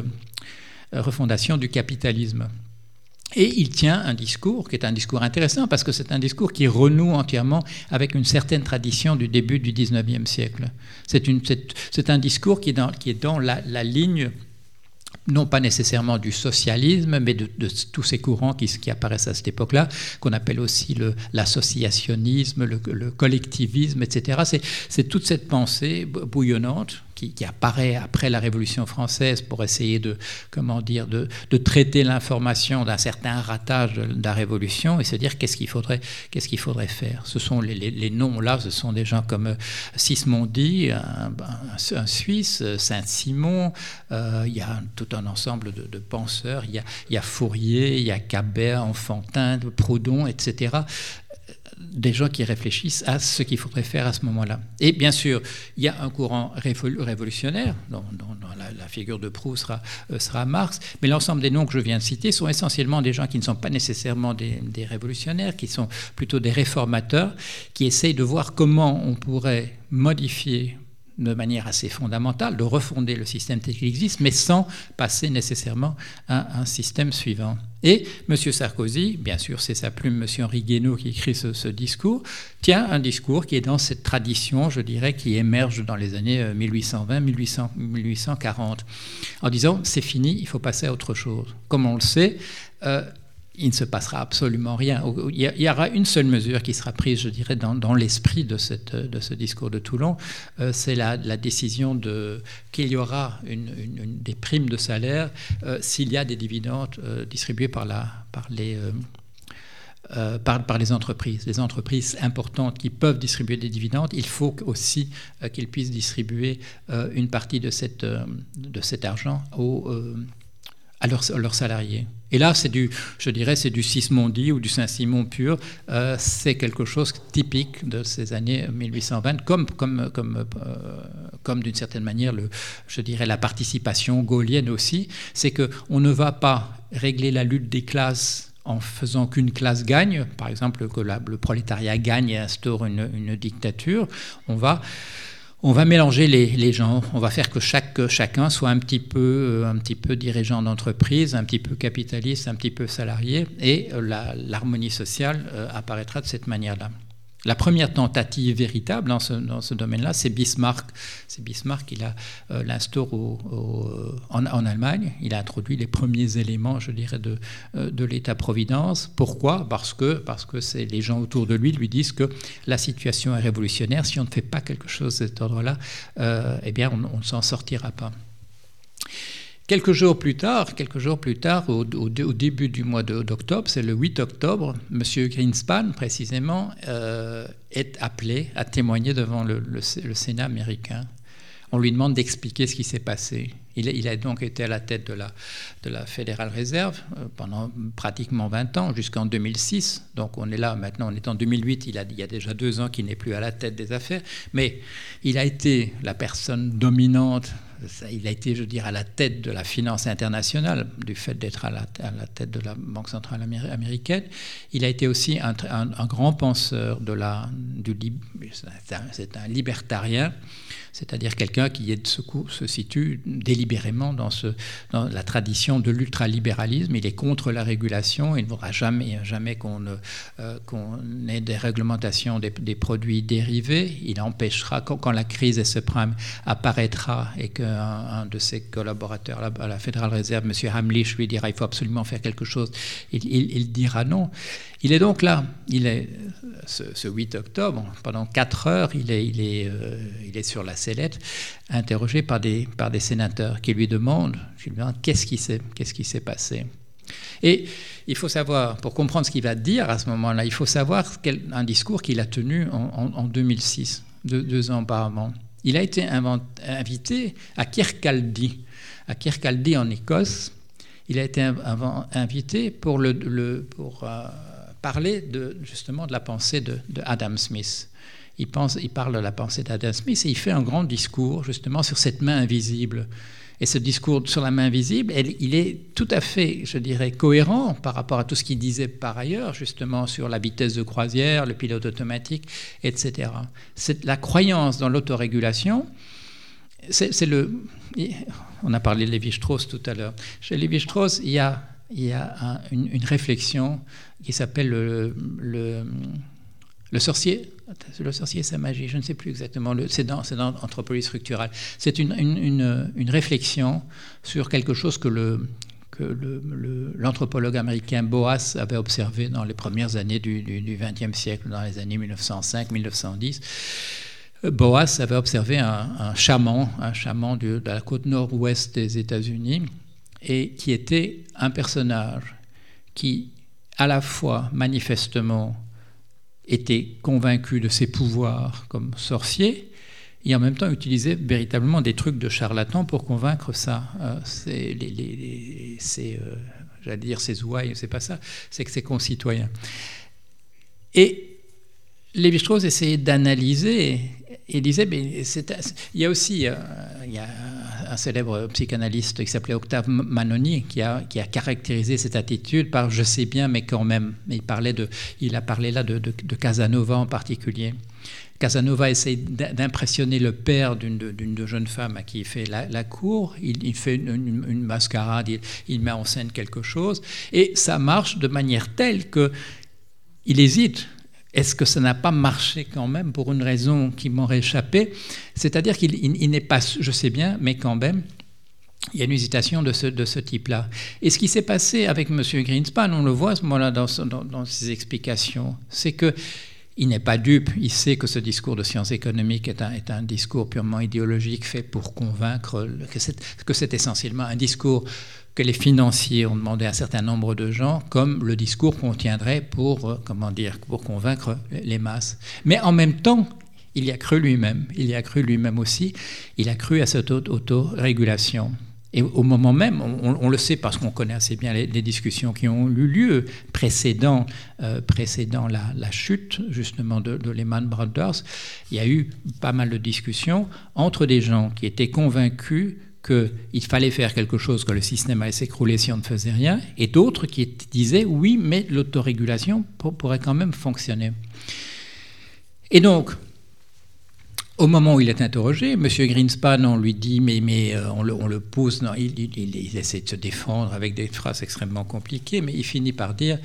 capitalisme. Et il tient un discours qui est un discours intéressant parce que c'est un discours qui renoue entièrement avec une certaine tradition du début du XIXe siècle. C'est un discours qui est dans la ligne, non pas nécessairement du socialisme, mais de tous ces courants qui apparaissent à cette époque-là, qu'on appelle aussi l'associationnisme, le collectivisme, etc. C'est toute cette pensée bouillonnante qui apparaît après la Révolution française pour essayer de traiter l'information d'un certain ratage de la Révolution et se dire qu'est-ce qu'il faudrait faire. Ce sont les noms là, ce sont des gens comme Sismondi, un Suisse, Saint-Simon, il y a tout un ensemble de penseurs, il y a Fourier, il y a Cabet, Enfantin, Proudhon, etc., des gens qui réfléchissent à ce qu'il faudrait faire à ce moment-là. Et bien sûr, il y a un courant révolutionnaire, dont la figure de Proust sera Marx, mais l'ensemble des noms que je viens de citer sont essentiellement des gens qui ne sont pas nécessairement des révolutionnaires, qui sont plutôt des réformateurs, qui essayent de voir comment on pourrait modifier de manière assez fondamentale, de refonder le système tel qu'il existe, mais sans passer nécessairement à un système suivant. Et M. Sarkozy, bien sûr, c'est sa plume, M. Henri Guénaud, qui écrit ce discours, tient un discours qui est dans cette tradition, je dirais, qui émerge dans les années 1820-1840, en disant « c'est fini, il faut passer à autre chose ». Comme on le sait, il ne se passera absolument rien. Il y aura une seule mesure qui sera prise, je dirais, dans l'esprit de ce discours de Toulon, c'est la décision qu'il y aura des primes de salaire s'il y a des dividendes distribués par les entreprises. Les entreprises importantes qui peuvent distribuer des dividendes, il faut aussi qu'ils puissent distribuer une partie de cet argent à leurs salariés. Et là, c'est du Sismondi ou du Saint-Simon pur. C'est quelque chose typique de ces années 1820, comme d'une certaine manière, je dirais, la participation gaulienne aussi. C'est qu'on ne va pas régler la lutte des classes en faisant qu'une classe gagne, par exemple que le prolétariat gagne et instaure une dictature. On va mélanger les gens, on va faire que chacun soit un petit peu dirigeant d'entreprise, un petit peu capitaliste, un petit peu salarié, et l'harmonie sociale apparaîtra de cette manière-là. La première tentative véritable dans ce domaine-là, c'est Bismarck. C'est Bismarck qui l'instaure en Allemagne. Il a introduit les premiers éléments, je dirais, de l'État-providence. Pourquoi ? Parce que c'est les gens autour de lui disent que la situation est révolutionnaire. Si on ne fait pas quelque chose de cet ordre-là, eh bien, on ne s'en sortira pas. Quelques jours plus tard, au début du mois d'octobre, c'est le 8 octobre, M. Greenspan, précisément, est appelé à témoigner devant le Sénat américain. On lui demande d'expliquer ce qui s'est passé. Il a donc été à la tête de la Federal Reserve pendant pratiquement 20 ans, jusqu'en 2006. Donc on est là, maintenant on est en 2008, il y a déjà 2 ans qu'il n'est plus à la tête des affaires. Mais il a été la personne dominante, il a été, je dirais, à la tête de la finance internationale, du fait d'être à la tête de la Banque centrale américaine. Il a été aussi un grand penseur c'est un libertarien, c'est-à-dire quelqu'un qui se situe délibérément dans la tradition de l'ultralibéralisme. Il est contre la régulation, il ne voudra jamais qu'on ait des réglementations des produits dérivés. Il empêchera, quand la crise subprime apparaîtra et qu'un de ses collaborateurs à la Federal Reserve, M. Hamlisch, lui dira il faut absolument faire quelque chose, il dira non. Il est donc là, ce 8 octobre, pendant 4 heures, il est sur la sellette, interrogé par des sénateurs qui lui demandent qu'est-ce qui s'est passé. Et il faut savoir, pour comprendre ce qu'il va dire à ce moment-là, il faut savoir un discours qu'il a tenu en 2006, 2 ans auparavant. Il a été invité à Kirkcaldy en Écosse. Il a été invité pour parler justement de la pensée de Adam Smith. Il parle de la pensée d'Adam Smith et il fait un grand discours justement sur cette main invisible. Et ce discours sur la main invisible, il est tout à fait, je dirais, cohérent par rapport à tout ce qu'il disait par ailleurs, justement sur la vitesse de croisière, le pilote automatique, etc. C'est la croyance dans l'autorégulation. On a parlé de Lévi-Strauss tout à l'heure. Chez Lévi-Strauss, il y a une réflexion qui s'appelle le sorcier et sa magie, je ne sais plus exactement, c'est dans Anthropologie structurale. C'est une réflexion sur quelque chose que l'anthropologue américain Boas avait observé dans les premières années du XXe siècle, dans les années 1905-1910. Boas avait observé un chaman de la côte nord-ouest des États-Unis, et qui était un personnage qui, à la fois, manifestement, était convaincu de ses pouvoirs comme sorcier, et en même temps utilisait véritablement des trucs de charlatan pour convaincre ses ouailles, c'est pas ça, c'est que ses concitoyens. Et Lévi-Strauss essayait d'analyser et disait, mais il y a aussi un célèbre psychanalyste qui s'appelait Octave Manoni qui a caractérisé cette attitude par « je sais bien, mais quand même ». Il a parlé là de Casanova en particulier. Casanova essaie d'impressionner le père d'une jeune femme à qui il fait la cour. Il fait une mascarade, il met en scène quelque chose, et ça marche de manière telle qu'il hésite. Est-ce que ça n'a pas marché quand même pour une raison qui m'aurait échappé ? C'est-à-dire qu'il n'est pas, je sais bien, mais quand même, il y a une hésitation de ce type-là. Et ce qui s'est passé avec M. Greenspan, on le voit à ce moment-là dans ses explications, c'est qu'il n'est pas dupe. Il sait que ce discours de sciences économiques est un discours purement idéologique fait pour convaincre, que c'est essentiellement un discours que les financiers ont demandé à un certain nombre de gens, comme le discours qu'on tiendrait pour convaincre les masses. Mais en même temps, il y a cru lui-même aussi, il a cru à cette autorégulation. Et au moment même, on le sait parce qu'on connaît assez bien les discussions qui ont eu lieu précédant la chute justement de Lehman Brothers, il y a eu pas mal de discussions entre des gens qui étaient convaincus qu'il fallait faire quelque chose, que le système allait s'écrouler si on ne faisait rien, et d'autres qui disaient oui, mais l'autorégulation pourrait quand même fonctionner. Et donc, Au moment où il est interrogé, M. Greenspan, on lui dit, mais on le pousse, non, il essaie de se défendre avec des phrases extrêmement compliquées, mais il finit par dire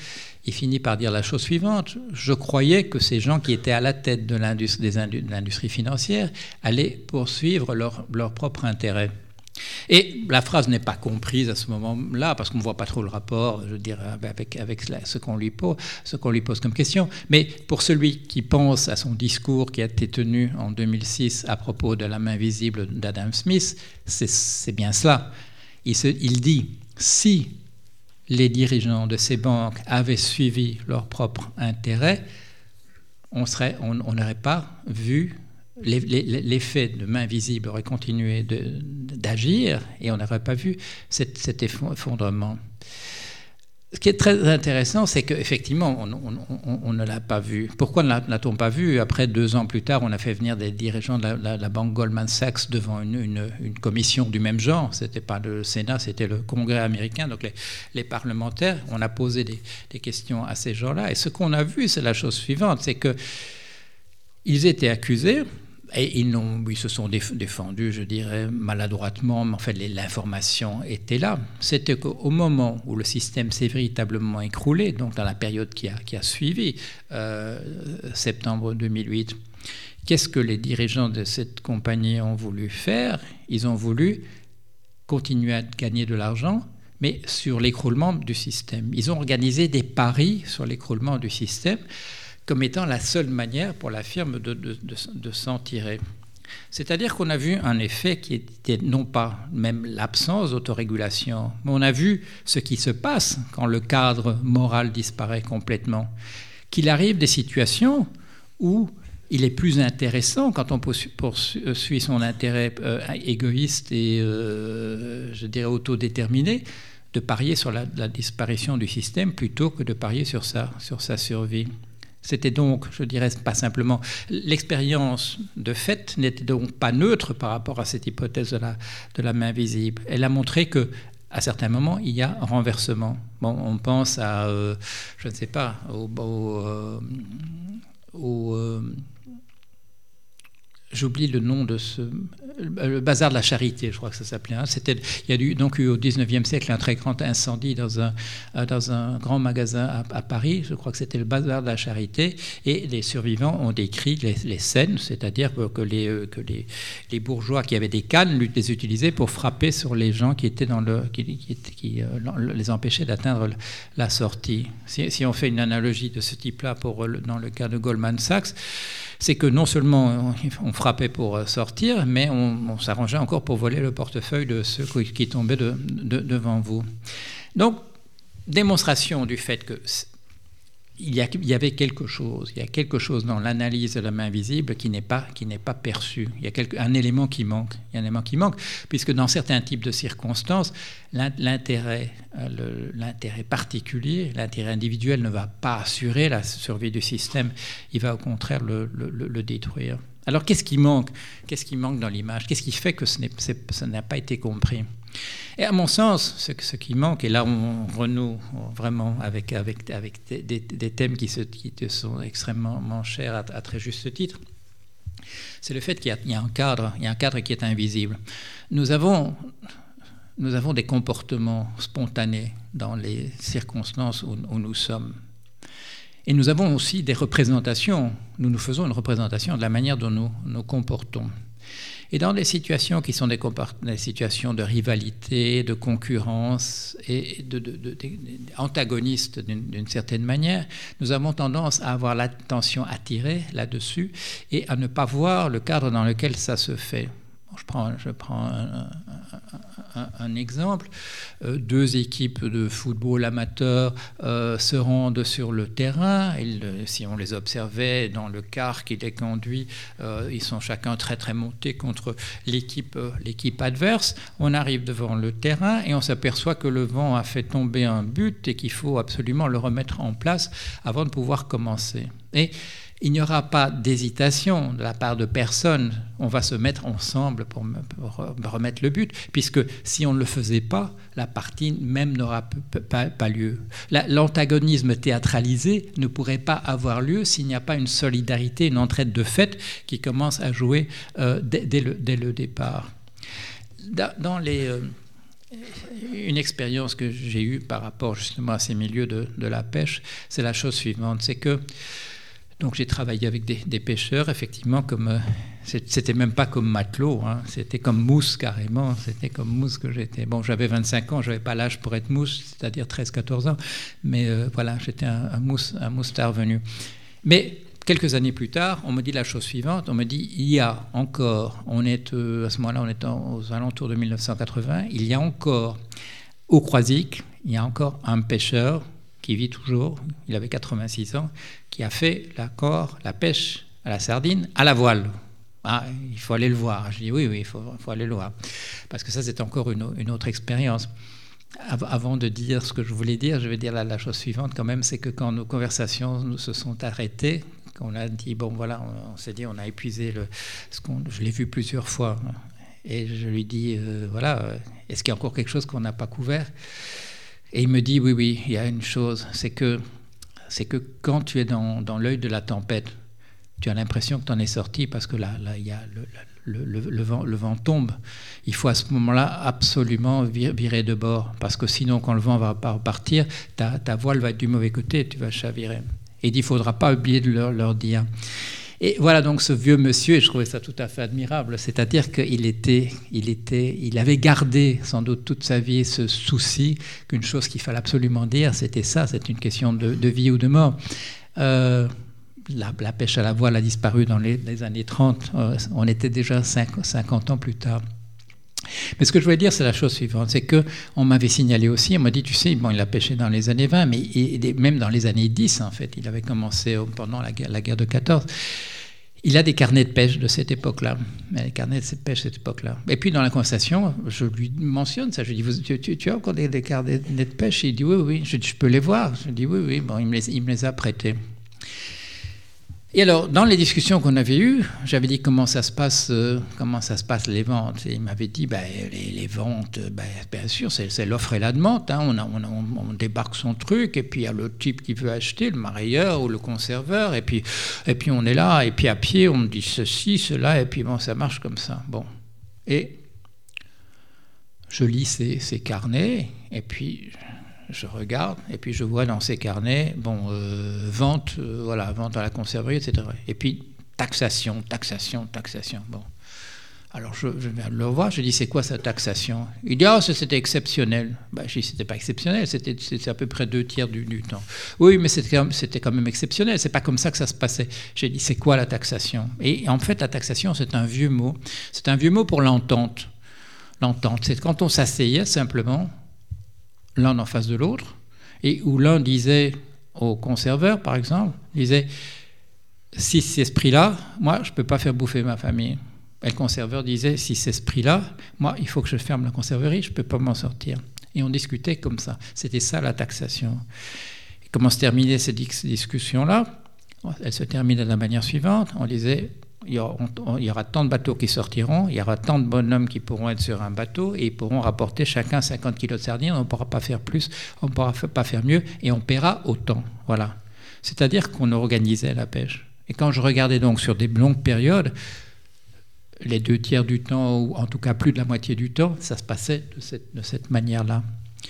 la chose suivante: je croyais que ces gens qui étaient à la tête de l'industrie financière allaient poursuivre leur propre intérêt. Et la phrase n'est pas comprise à ce moment-là, parce qu'on ne voit pas trop le rapport, je veux dire, avec ce qu'on lui pose comme question. Mais pour celui qui pense à son discours qui a été tenu en 2006 à propos de la main visible d'Adam Smith, c'est bien cela. Il dit, si les dirigeants de ces banques avaient suivi leur propre intérêt, on n'aurait pas vu l'effet de main visible aurait continué d'agir et on n'aurait pas vu cet effondrement. Ce qui est très intéressant, c'est qu'effectivement, on ne l'a pas vu. Pourquoi ne l'a-t-on pas vu? Après, 2 ans plus tard, on a fait venir des dirigeants de la banque Goldman Sachs devant une commission du même genre. Ce n'était pas le Sénat, c'était le Congrès américain, donc les parlementaires. On a posé des questions à ces gens-là. Et ce qu'on a vu, c'est la chose suivante, c'est qu'ils étaient accusés. Et ils se sont défendus, je dirais, maladroitement, mais en fait, l'information était là. C'était qu'au moment où le système s'est véritablement écroulé, donc dans la période qui a suivi septembre 2008, qu'est-ce que les dirigeants de cette compagnie ont voulu faire? Ils ont voulu continuer à gagner de l'argent, mais sur l'écroulement du système. Ils ont organisé des paris sur l'écroulement du système, comme étant la seule manière pour la firme de s'en tirer. C'est-à-dire qu'on a vu un effet qui était non pas même l'absence d'autorégulation, mais on a vu ce qui se passe quand le cadre moral disparaît complètement. Qu'il arrive des situations où il est plus intéressant, quand on poursuit son intérêt égoïste et, je dirais, autodéterminé, de parier sur la disparition du système plutôt que de parier sur sa survie. C'était donc, je dirais, pas simplement... L'expérience de fait n'était donc pas neutre par rapport à cette hypothèse de la main visible. Elle a montré qu'à certains moments, il y a renversement. Bon, on pense à, je ne sais pas, j'oublie le nom de le bazar de la Charité, je crois que ça s'appelait. Il y a eu au XIXe siècle un très grand incendie dans un grand magasin à Paris. Je crois que c'était le bazar de la Charité. Et les survivants ont décrit les scènes, c'est-à-dire que les bourgeois qui avaient des cannes les utilisaient pour frapper sur les gens qui étaient qui les empêchaient d'atteindre la sortie. Si on fait une analogie de ce type-là dans le cas de Goldman Sachs, c'est que non seulement on frappait pour sortir, mais on s'arrangeait encore pour voler le portefeuille de ceux qui tombaient devant vous. Donc, démonstration du fait qu'il y avait quelque chose. Il y a quelque chose dans l'analyse de la main visible qui n'est pas perçu. Il y a un élément qui manque. Il y a un élément qui manque, puisque dans certains types de circonstances, l'intérêt particulier, l'intérêt individuel ne va pas assurer la survie du système. Il va au contraire le détruire. Alors qu'est-ce qui manque? Qu'est-ce qui manque dans l'image? Qu'est-ce qui fait que ça n'a pas été compris? Et à mon sens, ce qui manque, et là on renoue vraiment avec des thèmes qui te sont extrêmement chers à très juste titre, c'est le fait qu'il y a un cadre qui est invisible. Nous avons des comportements spontanés dans les circonstances où nous sommes. Et nous avons aussi des représentations. Nous faisons une représentation de la manière dont nous nous comportons. Et dans des situations qui sont des situations de rivalité, de concurrence et antagonistes d'une certaine manière, nous avons tendance à avoir l'attention attirée là-dessus et à ne pas voir le cadre dans lequel ça se fait. Je prends un exemple. 2 équipes de football amateur se rendent sur le terrain. Si on les observait dans le car qui les conduit, ils sont chacun très très montés contre l'équipe adverse. On arrive devant le terrain et on s'aperçoit que le vent a fait tomber un but et qu'il faut absolument le remettre en place avant de pouvoir commencer. Et il n'y aura pas d'hésitation de la part de personne. On va se mettre ensemble pour remettre le but, puisque si on ne le faisait pas, la partie même n'aura pas lieu. L'antagonisme théâtralisé ne pourrait pas avoir lieu s'il n'y a pas une solidarité, une entraide de fait qui commence à jouer dès le départ. Une expérience que j'ai eue par rapport justement à ces milieux de la pêche, c'est la chose suivante, c'est que donc j'ai travaillé avec des pêcheurs, effectivement, c'était même pas comme matelot, hein, c'était comme mousse carrément, c'était comme mousse que j'étais. Bon, j'avais 25 ans, j'avais pas l'âge pour être mousse, c'est-à-dire 13-14 ans, mais voilà, j'étais un mousse-tard venu. Mais quelques années plus tard, on me dit la chose suivante, on me dit, il y a encore, à ce moment-là, on est aux alentours de 1980, il y a encore, au Croisic, il y a encore un pêcheur qui vit toujours, il avait 86 ans, qui a fait la pêche à la sardine à la voile. Ah, il faut aller le voir. Je dis oui, il faut aller le voir. Parce que ça, c'est encore une autre expérience. Avant de dire ce que je voulais dire, je vais dire la chose suivante quand même, c'est que quand nos conversations se sont arrêtées, qu'on a dit, bon voilà, on s'est dit, on a épuisé je l'ai vu plusieurs fois, et je lui dis, voilà, est-ce qu'il y a encore quelque chose qu'on n'a pas couvert ? Et il me dit, oui, il y a une chose, c'est que quand tu es dans l'œil de la tempête, tu as l'impression que tu en es sorti parce que là il y a le vent tombe. Il faut à ce moment-là absolument virer de bord parce que sinon, quand le vent va pas repartir, ta voile va être du mauvais côté, tu vas chavirer. Et il ne faudra pas oublier de leur dire. Et voilà donc ce vieux monsieur, et je trouvais ça tout à fait admirable, c'est-à-dire qu'il avait gardé sans doute toute sa vie ce souci qu'une chose qu'il fallait absolument dire, c'était ça, c'est une question de vie ou de mort. La pêche à la voile a disparu dans les années 30, on était déjà 50 ans plus tard. Mais ce que je voulais dire, c'est la chose suivante, c'est qu'on m'avait signalé aussi, on m'a dit, tu sais, bon, il a pêché dans les années 20, mais même dans les années 10, en fait, il avait commencé pendant la guerre de 14. Il a des carnets de pêche de cette époque-là, des carnets de pêche de cette époque-là. Et puis dans la conversation, je lui mentionne ça, je lui dis, tu as encore des carnets de pêche ? Il dit, oui, je peux les voir. Je dis, oui, bon, il me les a prêtés. Et alors, dans les discussions qu'on avait eues, j'avais dit comment ça se passe les ventes. Et il m'avait dit, les ventes, bien sûr, c'est l'offre et la demande. Hein. On débarque son truc, et puis il y a le type qui veut acheter, le marailleur ou le conserveur, et puis on est là, et puis à pied, on me dit ceci, cela, et puis bon, ça marche comme ça. Bon. Et je lis ces carnets, et puis je regarde, et puis je vois dans ces carnets, vente à la conserverie, etc. Et puis taxation. Bon. Alors je vais le voir, je dis, c'est quoi cette taxation ? Il dit, c'était exceptionnel. Je dis, c'était pas exceptionnel, c'était à peu près 2/3 du temps. Oui, mais c'était quand même exceptionnel, c'est pas comme ça que ça se passait. J'ai dit, c'est quoi la taxation ? Et en fait, la taxation, c'est un vieux mot. C'est un vieux mot pour l'entente. L'entente, c'est quand on s'asseyait simplement, l'un en face de l'autre, et où l'un disait au conserveur, par exemple, disait, si c'est ce prix-là, moi, je ne peux pas faire bouffer ma famille. Et le conserveur disait, si c'est ce prix-là, moi, il faut que je ferme la conserverie, je ne peux pas m'en sortir. Et on discutait comme ça. C'était ça, la taxation. Et comment se terminait cette discussion-là ? Elle se terminait de la manière suivante. On disait, il y aura tant de bateaux qui sortiront, il y aura tant de bonhommes qui pourront être sur un bateau et ils pourront rapporter chacun 50 kilos de sardines, on ne pourra pas faire plus, on ne pourra pas faire mieux et on paiera autant. Voilà. C'est-à-dire qu'on organisait la pêche. Et quand je regardais donc sur des longues périodes, les 2/3 du temps, ou en tout cas plus de la moitié du temps, ça se passait de cette manière-là.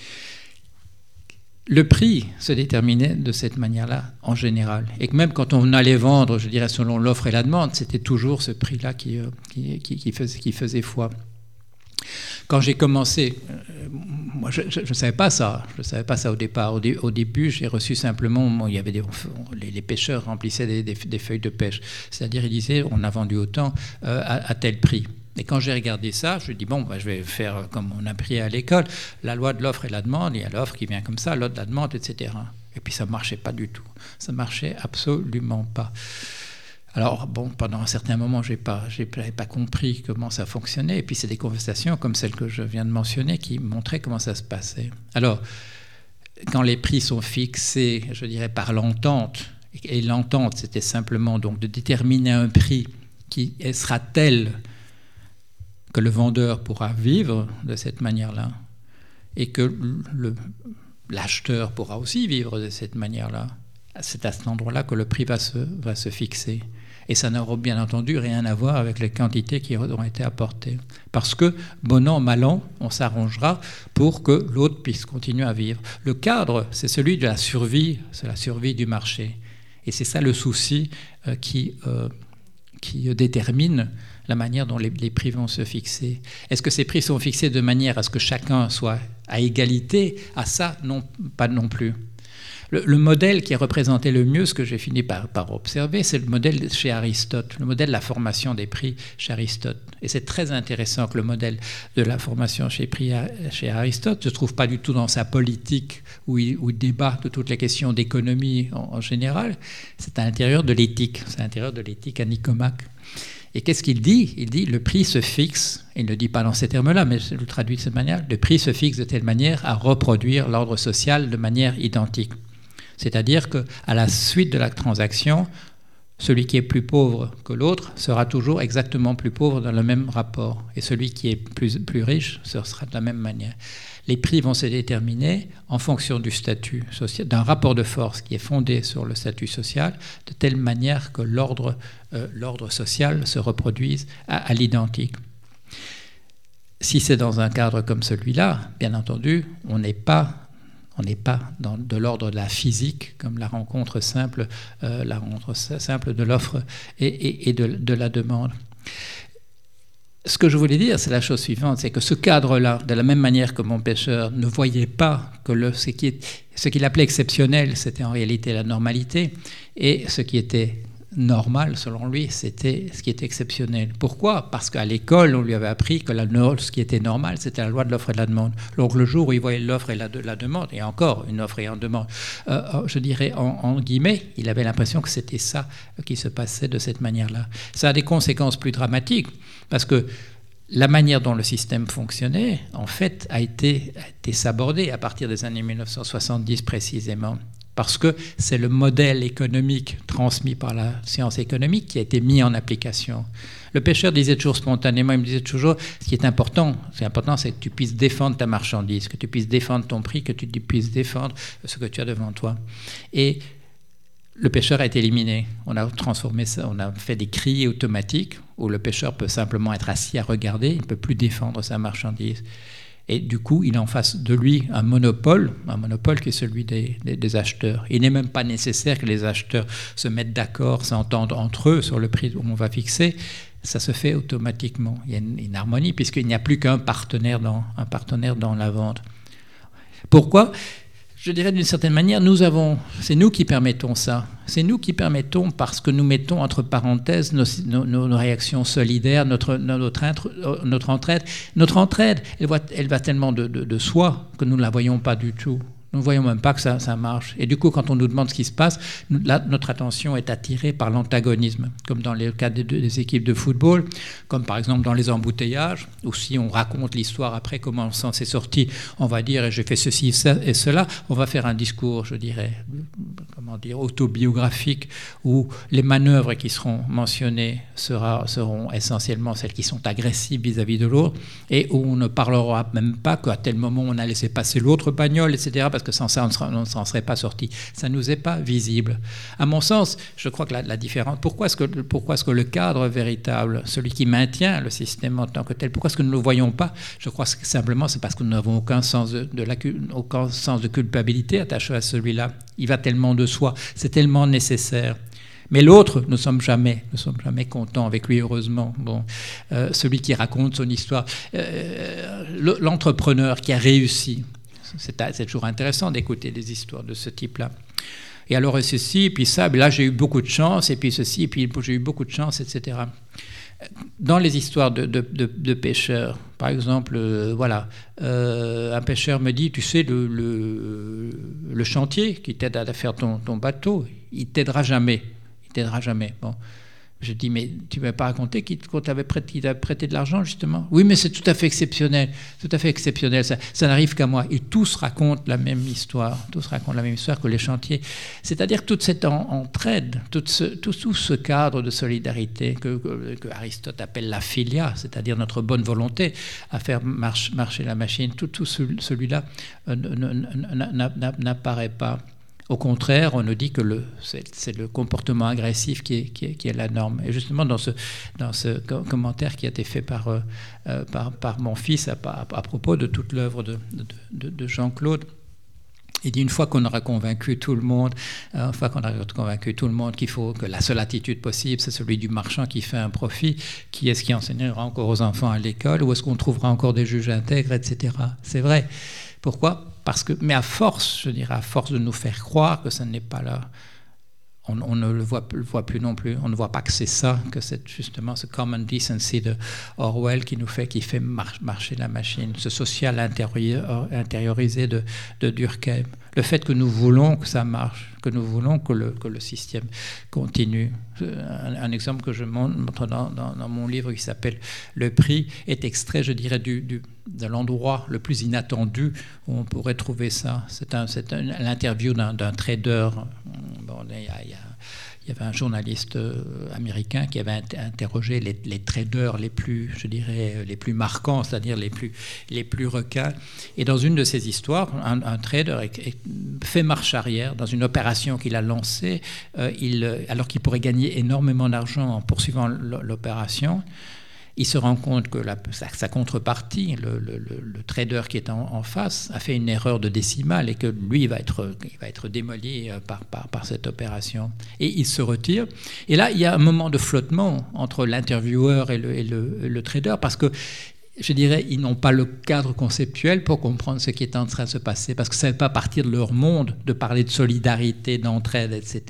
Le prix se déterminait de cette manière-là, en général. Et que même quand on allait vendre, je dirais, selon l'offre et la demande, c'était toujours ce prix-là qui faisait foi. Quand j'ai commencé, moi je ne savais pas ça. Je ne savais pas ça au départ. Au début, j'ai reçu simplement, il y avait les pêcheurs remplissaient des feuilles de pêche. C'est-à-dire, ils disaient, on a vendu autant à tel prix. Et quand j'ai regardé ça, je me dis, je vais faire comme on a appris à l'école, la loi de l'offre et la demande, il y a l'offre qui vient comme ça, l'autre la demande, etc. Et puis ça ne marchait pas du tout. Ça ne marchait absolument pas. Alors, pendant un certain moment, je n'avais pas compris comment ça fonctionnait. Et puis c'est des conversations comme celle que je viens de mentionner qui montraient comment ça se passait. Alors, quand les prix sont fixés, je dirais, par l'entente, Et l'entente, c'était simplement donc de déterminer un prix qui sera tel que le vendeur pourra vivre de cette manière-là et que l'acheteur pourra aussi vivre de cette manière-là. C'est à cet endroit-là que le prix va se fixer. Et ça n'aura bien entendu rien à voir avec les quantités qui auront été apportées. Parce que, bon an, mal an, on s'arrangera pour que l'autre puisse continuer à vivre. Le cadre, c'est celui de la survie, c'est la survie du marché. Et c'est ça le souci qui détermine la manière dont les prix vont se fixer. Est-ce que ces prix sont fixés de manière à ce que chacun soit à égalité? À ça, non, pas non plus. Le modèle qui est représenté le mieux, ce que j'ai fini par observer, c'est le modèle chez Aristote, le modèle de la formation des prix chez Aristote. Et c'est très intéressant que le modèle de la formation chez Aristote ne se trouve pas du tout dans sa politique où il débat de toutes les questions d'économie en général. C'est à l'intérieur de l'éthique, c'est à l'intérieur de l'éthique à Nicomaque. Et qu'est-ce qu'il dit? Il dit le prix se fixe, il ne le dit pas dans ces termes-là, mais je le traduis de cette manière, le prix se fixe de telle manière à reproduire l'ordre social de manière identique. C'est-à-dire qu'à la suite de la transaction, celui qui est plus pauvre que l'autre sera toujours exactement plus pauvre dans le même rapport. Et celui qui est plus riche, ce sera de la même manière. Les prix vont se déterminer en fonction du statut social, d'un rapport de force qui est fondé sur le statut social, de telle manière que l'ordre social se reproduise à l'identique. Si c'est dans un cadre comme celui-là, bien entendu, on n'est pas de l'ordre de la physique, comme la rencontre simple de l'offre et de la demande. Ce que je voulais dire, c'est la chose suivante, c'est que ce cadre-là, de la même manière que mon pêcheur ne voyait pas que ce qu'il appelait exceptionnel, c'était en réalité la normalité, et ce qui était normal, selon lui, c'était ce qui était exceptionnel. Pourquoi? Parce qu'à l'école, on lui avait appris que ce qui était normal, c'était la loi de l'offre et de la demande. Donc le jour où il voyait l'offre et la demande, et encore une offre et une demande, je dirais en guillemets, il avait l'impression que c'était ça qui se passait de cette manière-là. Ça a des conséquences plus dramatiques, parce que la manière dont le système fonctionnait, en fait, a été sabordée à partir des années 1970 précisément. Parce que c'est le modèle économique transmis par la science économique qui a été mis en application. Le pêcheur disait toujours spontanément, il me disait toujours, ce qui est important, c'est que tu puisses défendre ta marchandise, que tu puisses défendre ton prix, que tu puisses défendre ce que tu as devant toi. Et le pêcheur a été éliminé. On a transformé ça, on a fait des criers automatiques où le pêcheur peut simplement être assis à regarder, il ne peut plus défendre sa marchandise. Et du coup, il a en face de lui un monopole qui est celui des acheteurs. Il n'est même pas nécessaire que les acheteurs se mettent d'accord, s'entendent entre eux sur le prix où on va fixer. Ça se fait automatiquement. Il y a une harmonie puisqu'il n'y a plus qu'un partenaire dans la vente. Pourquoi ? Je dirais d'une certaine manière, c'est nous qui permettons ça. C'est nous qui permettons parce que nous mettons entre parenthèses nos réactions solidaires, notre entraide. Notre entraide, elle va tellement de soi que nous ne la voyons pas du tout. Nous ne voyons même pas que ça marche. Et du coup, quand on nous demande ce qui se passe, notre attention est attirée par l'antagonisme, comme dans le cas des équipes de football, comme par exemple dans les embouteillages, où si on raconte l'histoire après, comment on s'en est sorti, on va dire « j'ai fait ceci et cela », on va faire un discours, je dirais, autobiographique, où les manœuvres qui seront mentionnées seront essentiellement celles qui sont agressives vis-à-vis de l'autre, et où on ne parlera même pas qu'à tel moment on a laissé passer l'autre bagnole, etc., parce que sans ça, on ne s'en serait pas sorti. Ça ne nous est pas visible. À mon sens, je crois que la différence... Pourquoi est-ce que le cadre véritable, celui qui maintient le système en tant que tel, pourquoi est-ce que nous ne le voyons pas? Je crois que simplement c'est parce que nous n'avons aucun sens de culpabilité attaché à celui-là. Il va tellement de soi, c'est tellement nécessaire. Mais l'autre, nous ne sommes jamais contents avec lui, heureusement. Celui qui raconte son histoire, l'entrepreneur qui a réussi. C'est toujours intéressant d'écouter des histoires de ce type-là. Et alors, ceci, puis ça, là, j'ai eu beaucoup de chance, et puis ceci, et puis j'ai eu beaucoup de chance, etc. Dans les histoires de pêcheurs, par exemple, un pêcheur me dit, tu sais, le chantier qui t'aide à faire ton bateau, il t'aidera jamais. Bon. Je dis, mais tu ne m'as pas raconté qu'on t'avait prêté de l'argent, justement? Oui, mais c'est tout à fait exceptionnel. Tout à fait exceptionnel. Ça n'arrive qu'à moi. Et tous racontent la même histoire. Tous racontent la même histoire que les chantiers. C'est-à-dire que toute cette entraide, tout ce cadre de solidarité que Aristote appelle la philia, c'est-à-dire notre bonne volonté à faire marcher la machine, tout celui-là n'apparaît pas. Au contraire, on nous dit que c'est le comportement agressif qui est la norme. Et justement, dans ce commentaire qui a été fait par mon fils à propos de toute l'œuvre de Jean-Claude, il dit, une fois qu'on aura convaincu tout le monde, qu'il faut que la seule attitude possible, c'est celui du marchand qui fait un profit, qui est-ce qui enseignera encore aux enfants à l'école, ou est-ce qu'on trouvera encore des juges intègres, etc. C'est vrai. Pourquoi ? Mais à force de nous faire croire que ça n'est pas là, on ne le voit plus non plus. On ne voit pas que c'est ça, que c'est justement ce common decency de Orwell qui fait marcher la machine, ce social intériorisé de Durkheim. Le fait que nous voulons que ça marche, que nous voulons que le système continue. Un exemple que je montre dans mon livre qui s'appelle Le Prix est extrait, je dirais, de l'endroit le plus inattendu où on pourrait trouver ça. C'est l'interview d'un trader. Bon, il y avait un journaliste américain qui avait interrogé les traders les plus marquants, c'est-à-dire les plus requins. Et dans une de ces histoires, un trader fait marche arrière dans une opération qu'il a lancée, alors qu'il pourrait gagner énormément d'argent en poursuivant l'opération. Il se rend compte que sa contrepartie, le trader qui est en face, a fait une erreur de décimale et que lui, il va être démoli par cette opération. Et il se retire. Et là, il y a un moment de flottement entre l'intervieweur et le trader parce que, je dirais, ils n'ont pas le cadre conceptuel pour comprendre ce qui est en train de se passer parce que ça ne fait pas partir de leur monde de parler de solidarité, d'entraide, etc.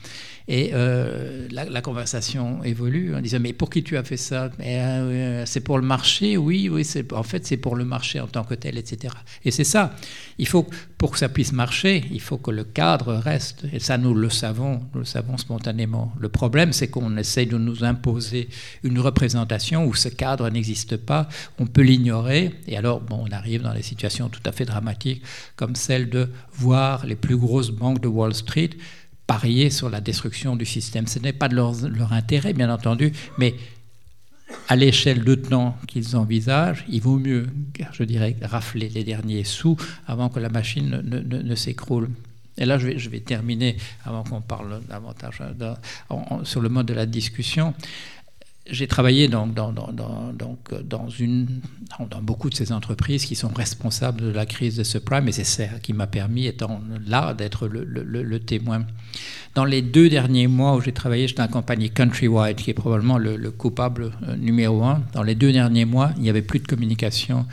Et la conversation évolue en disant « Mais pour qui tu as fait ça ?»« C'est pour le marché, oui, en fait c'est pour le marché en tant que tel, etc. » Et c'est ça. Pour que ça puisse marcher, il faut que le cadre reste. Et ça, nous le savons spontanément. Le problème, c'est qu'on essaye de nous imposer une représentation où ce cadre n'existe pas. On peut l'ignorer. Et alors, on arrive dans des situations tout à fait dramatiques, comme celle de voir les plus grosses banques de Wall Street parier sur la destruction du système. Ce n'est pas de leur intérêt, bien entendu, mais à l'échelle de temps qu'ils envisagent, il vaut mieux, je dirais, rafler les derniers sous avant que la machine ne s'écroule. Et là, je vais terminer, avant qu'on parle davantage sur le mode de la discussion. J'ai travaillé dans beaucoup de ces entreprises qui sont responsables de la crise des subprimes, et c'est ça qui m'a permis, étant là, d'être le témoin. Dans les 2 derniers mois où j'ai travaillé, j'étais en compagnie Countrywide, qui est probablement le coupable numéro 1. Dans les 2 derniers mois, il n'y avait plus de communication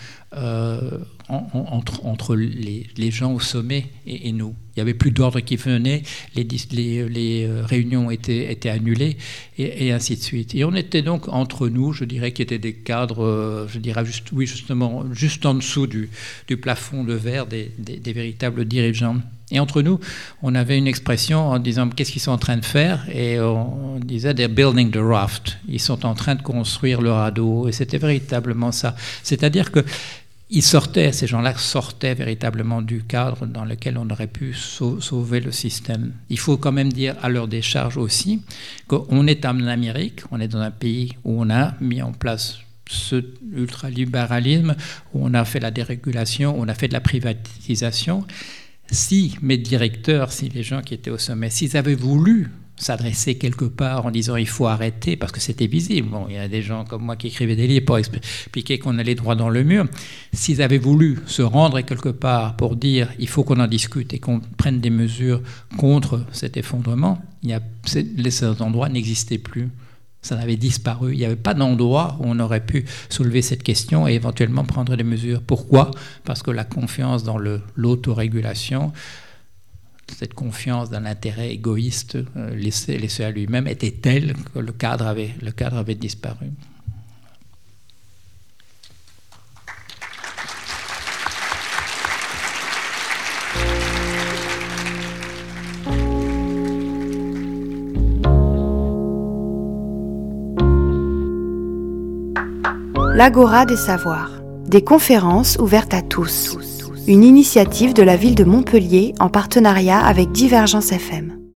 entre les gens au sommet et nous. Il n'y avait plus d'ordre qui venait, les réunions étaient annulées, et ainsi de suite. Et on était donc entre nous, je dirais, qui étaient des cadres, justement, juste en dessous du plafond de verre des véritables dirigeants. Et entre nous, on avait une expression en disant « qu'est-ce qu'ils sont en train de faire ?» Et on disait « they're building the raft ». Ils sont en train de construire le radeau, et c'était véritablement ça. C'est-à-dire que ces gens-là sortaient véritablement du cadre dans lequel on aurait pu sauver le système. Il faut quand même dire à leur décharge aussi qu'on est en Amérique, on est dans un pays où on a mis en place ce ultralibéralisme, où on a fait la dérégulation, on a fait de la privatisation. Si mes directeurs, si les gens qui étaient au sommet, s'ils avaient voulu s'adresser quelque part en disant il faut arrêter, parce que c'était visible. Bon, il y a des gens comme moi qui écrivaient des livres pour expliquer qu'on allait droit dans le mur. S'ils avaient voulu se rendre quelque part pour dire il faut qu'on en discute et qu'on prenne des mesures contre cet effondrement, ces endroits n'existaient plus. Ça avait disparu. Il n'y avait pas d'endroit où on aurait pu soulever cette question et éventuellement prendre des mesures. Pourquoi ? Parce que la confiance dans l'autorégulation, cette confiance dans l'intérêt égoïste laissé à lui-même était telle que le cadre avait disparu. l'Agora des savoirs, des conférences ouvertes à tous. Une initiative de la ville de Montpellier en partenariat avec Divergence FM.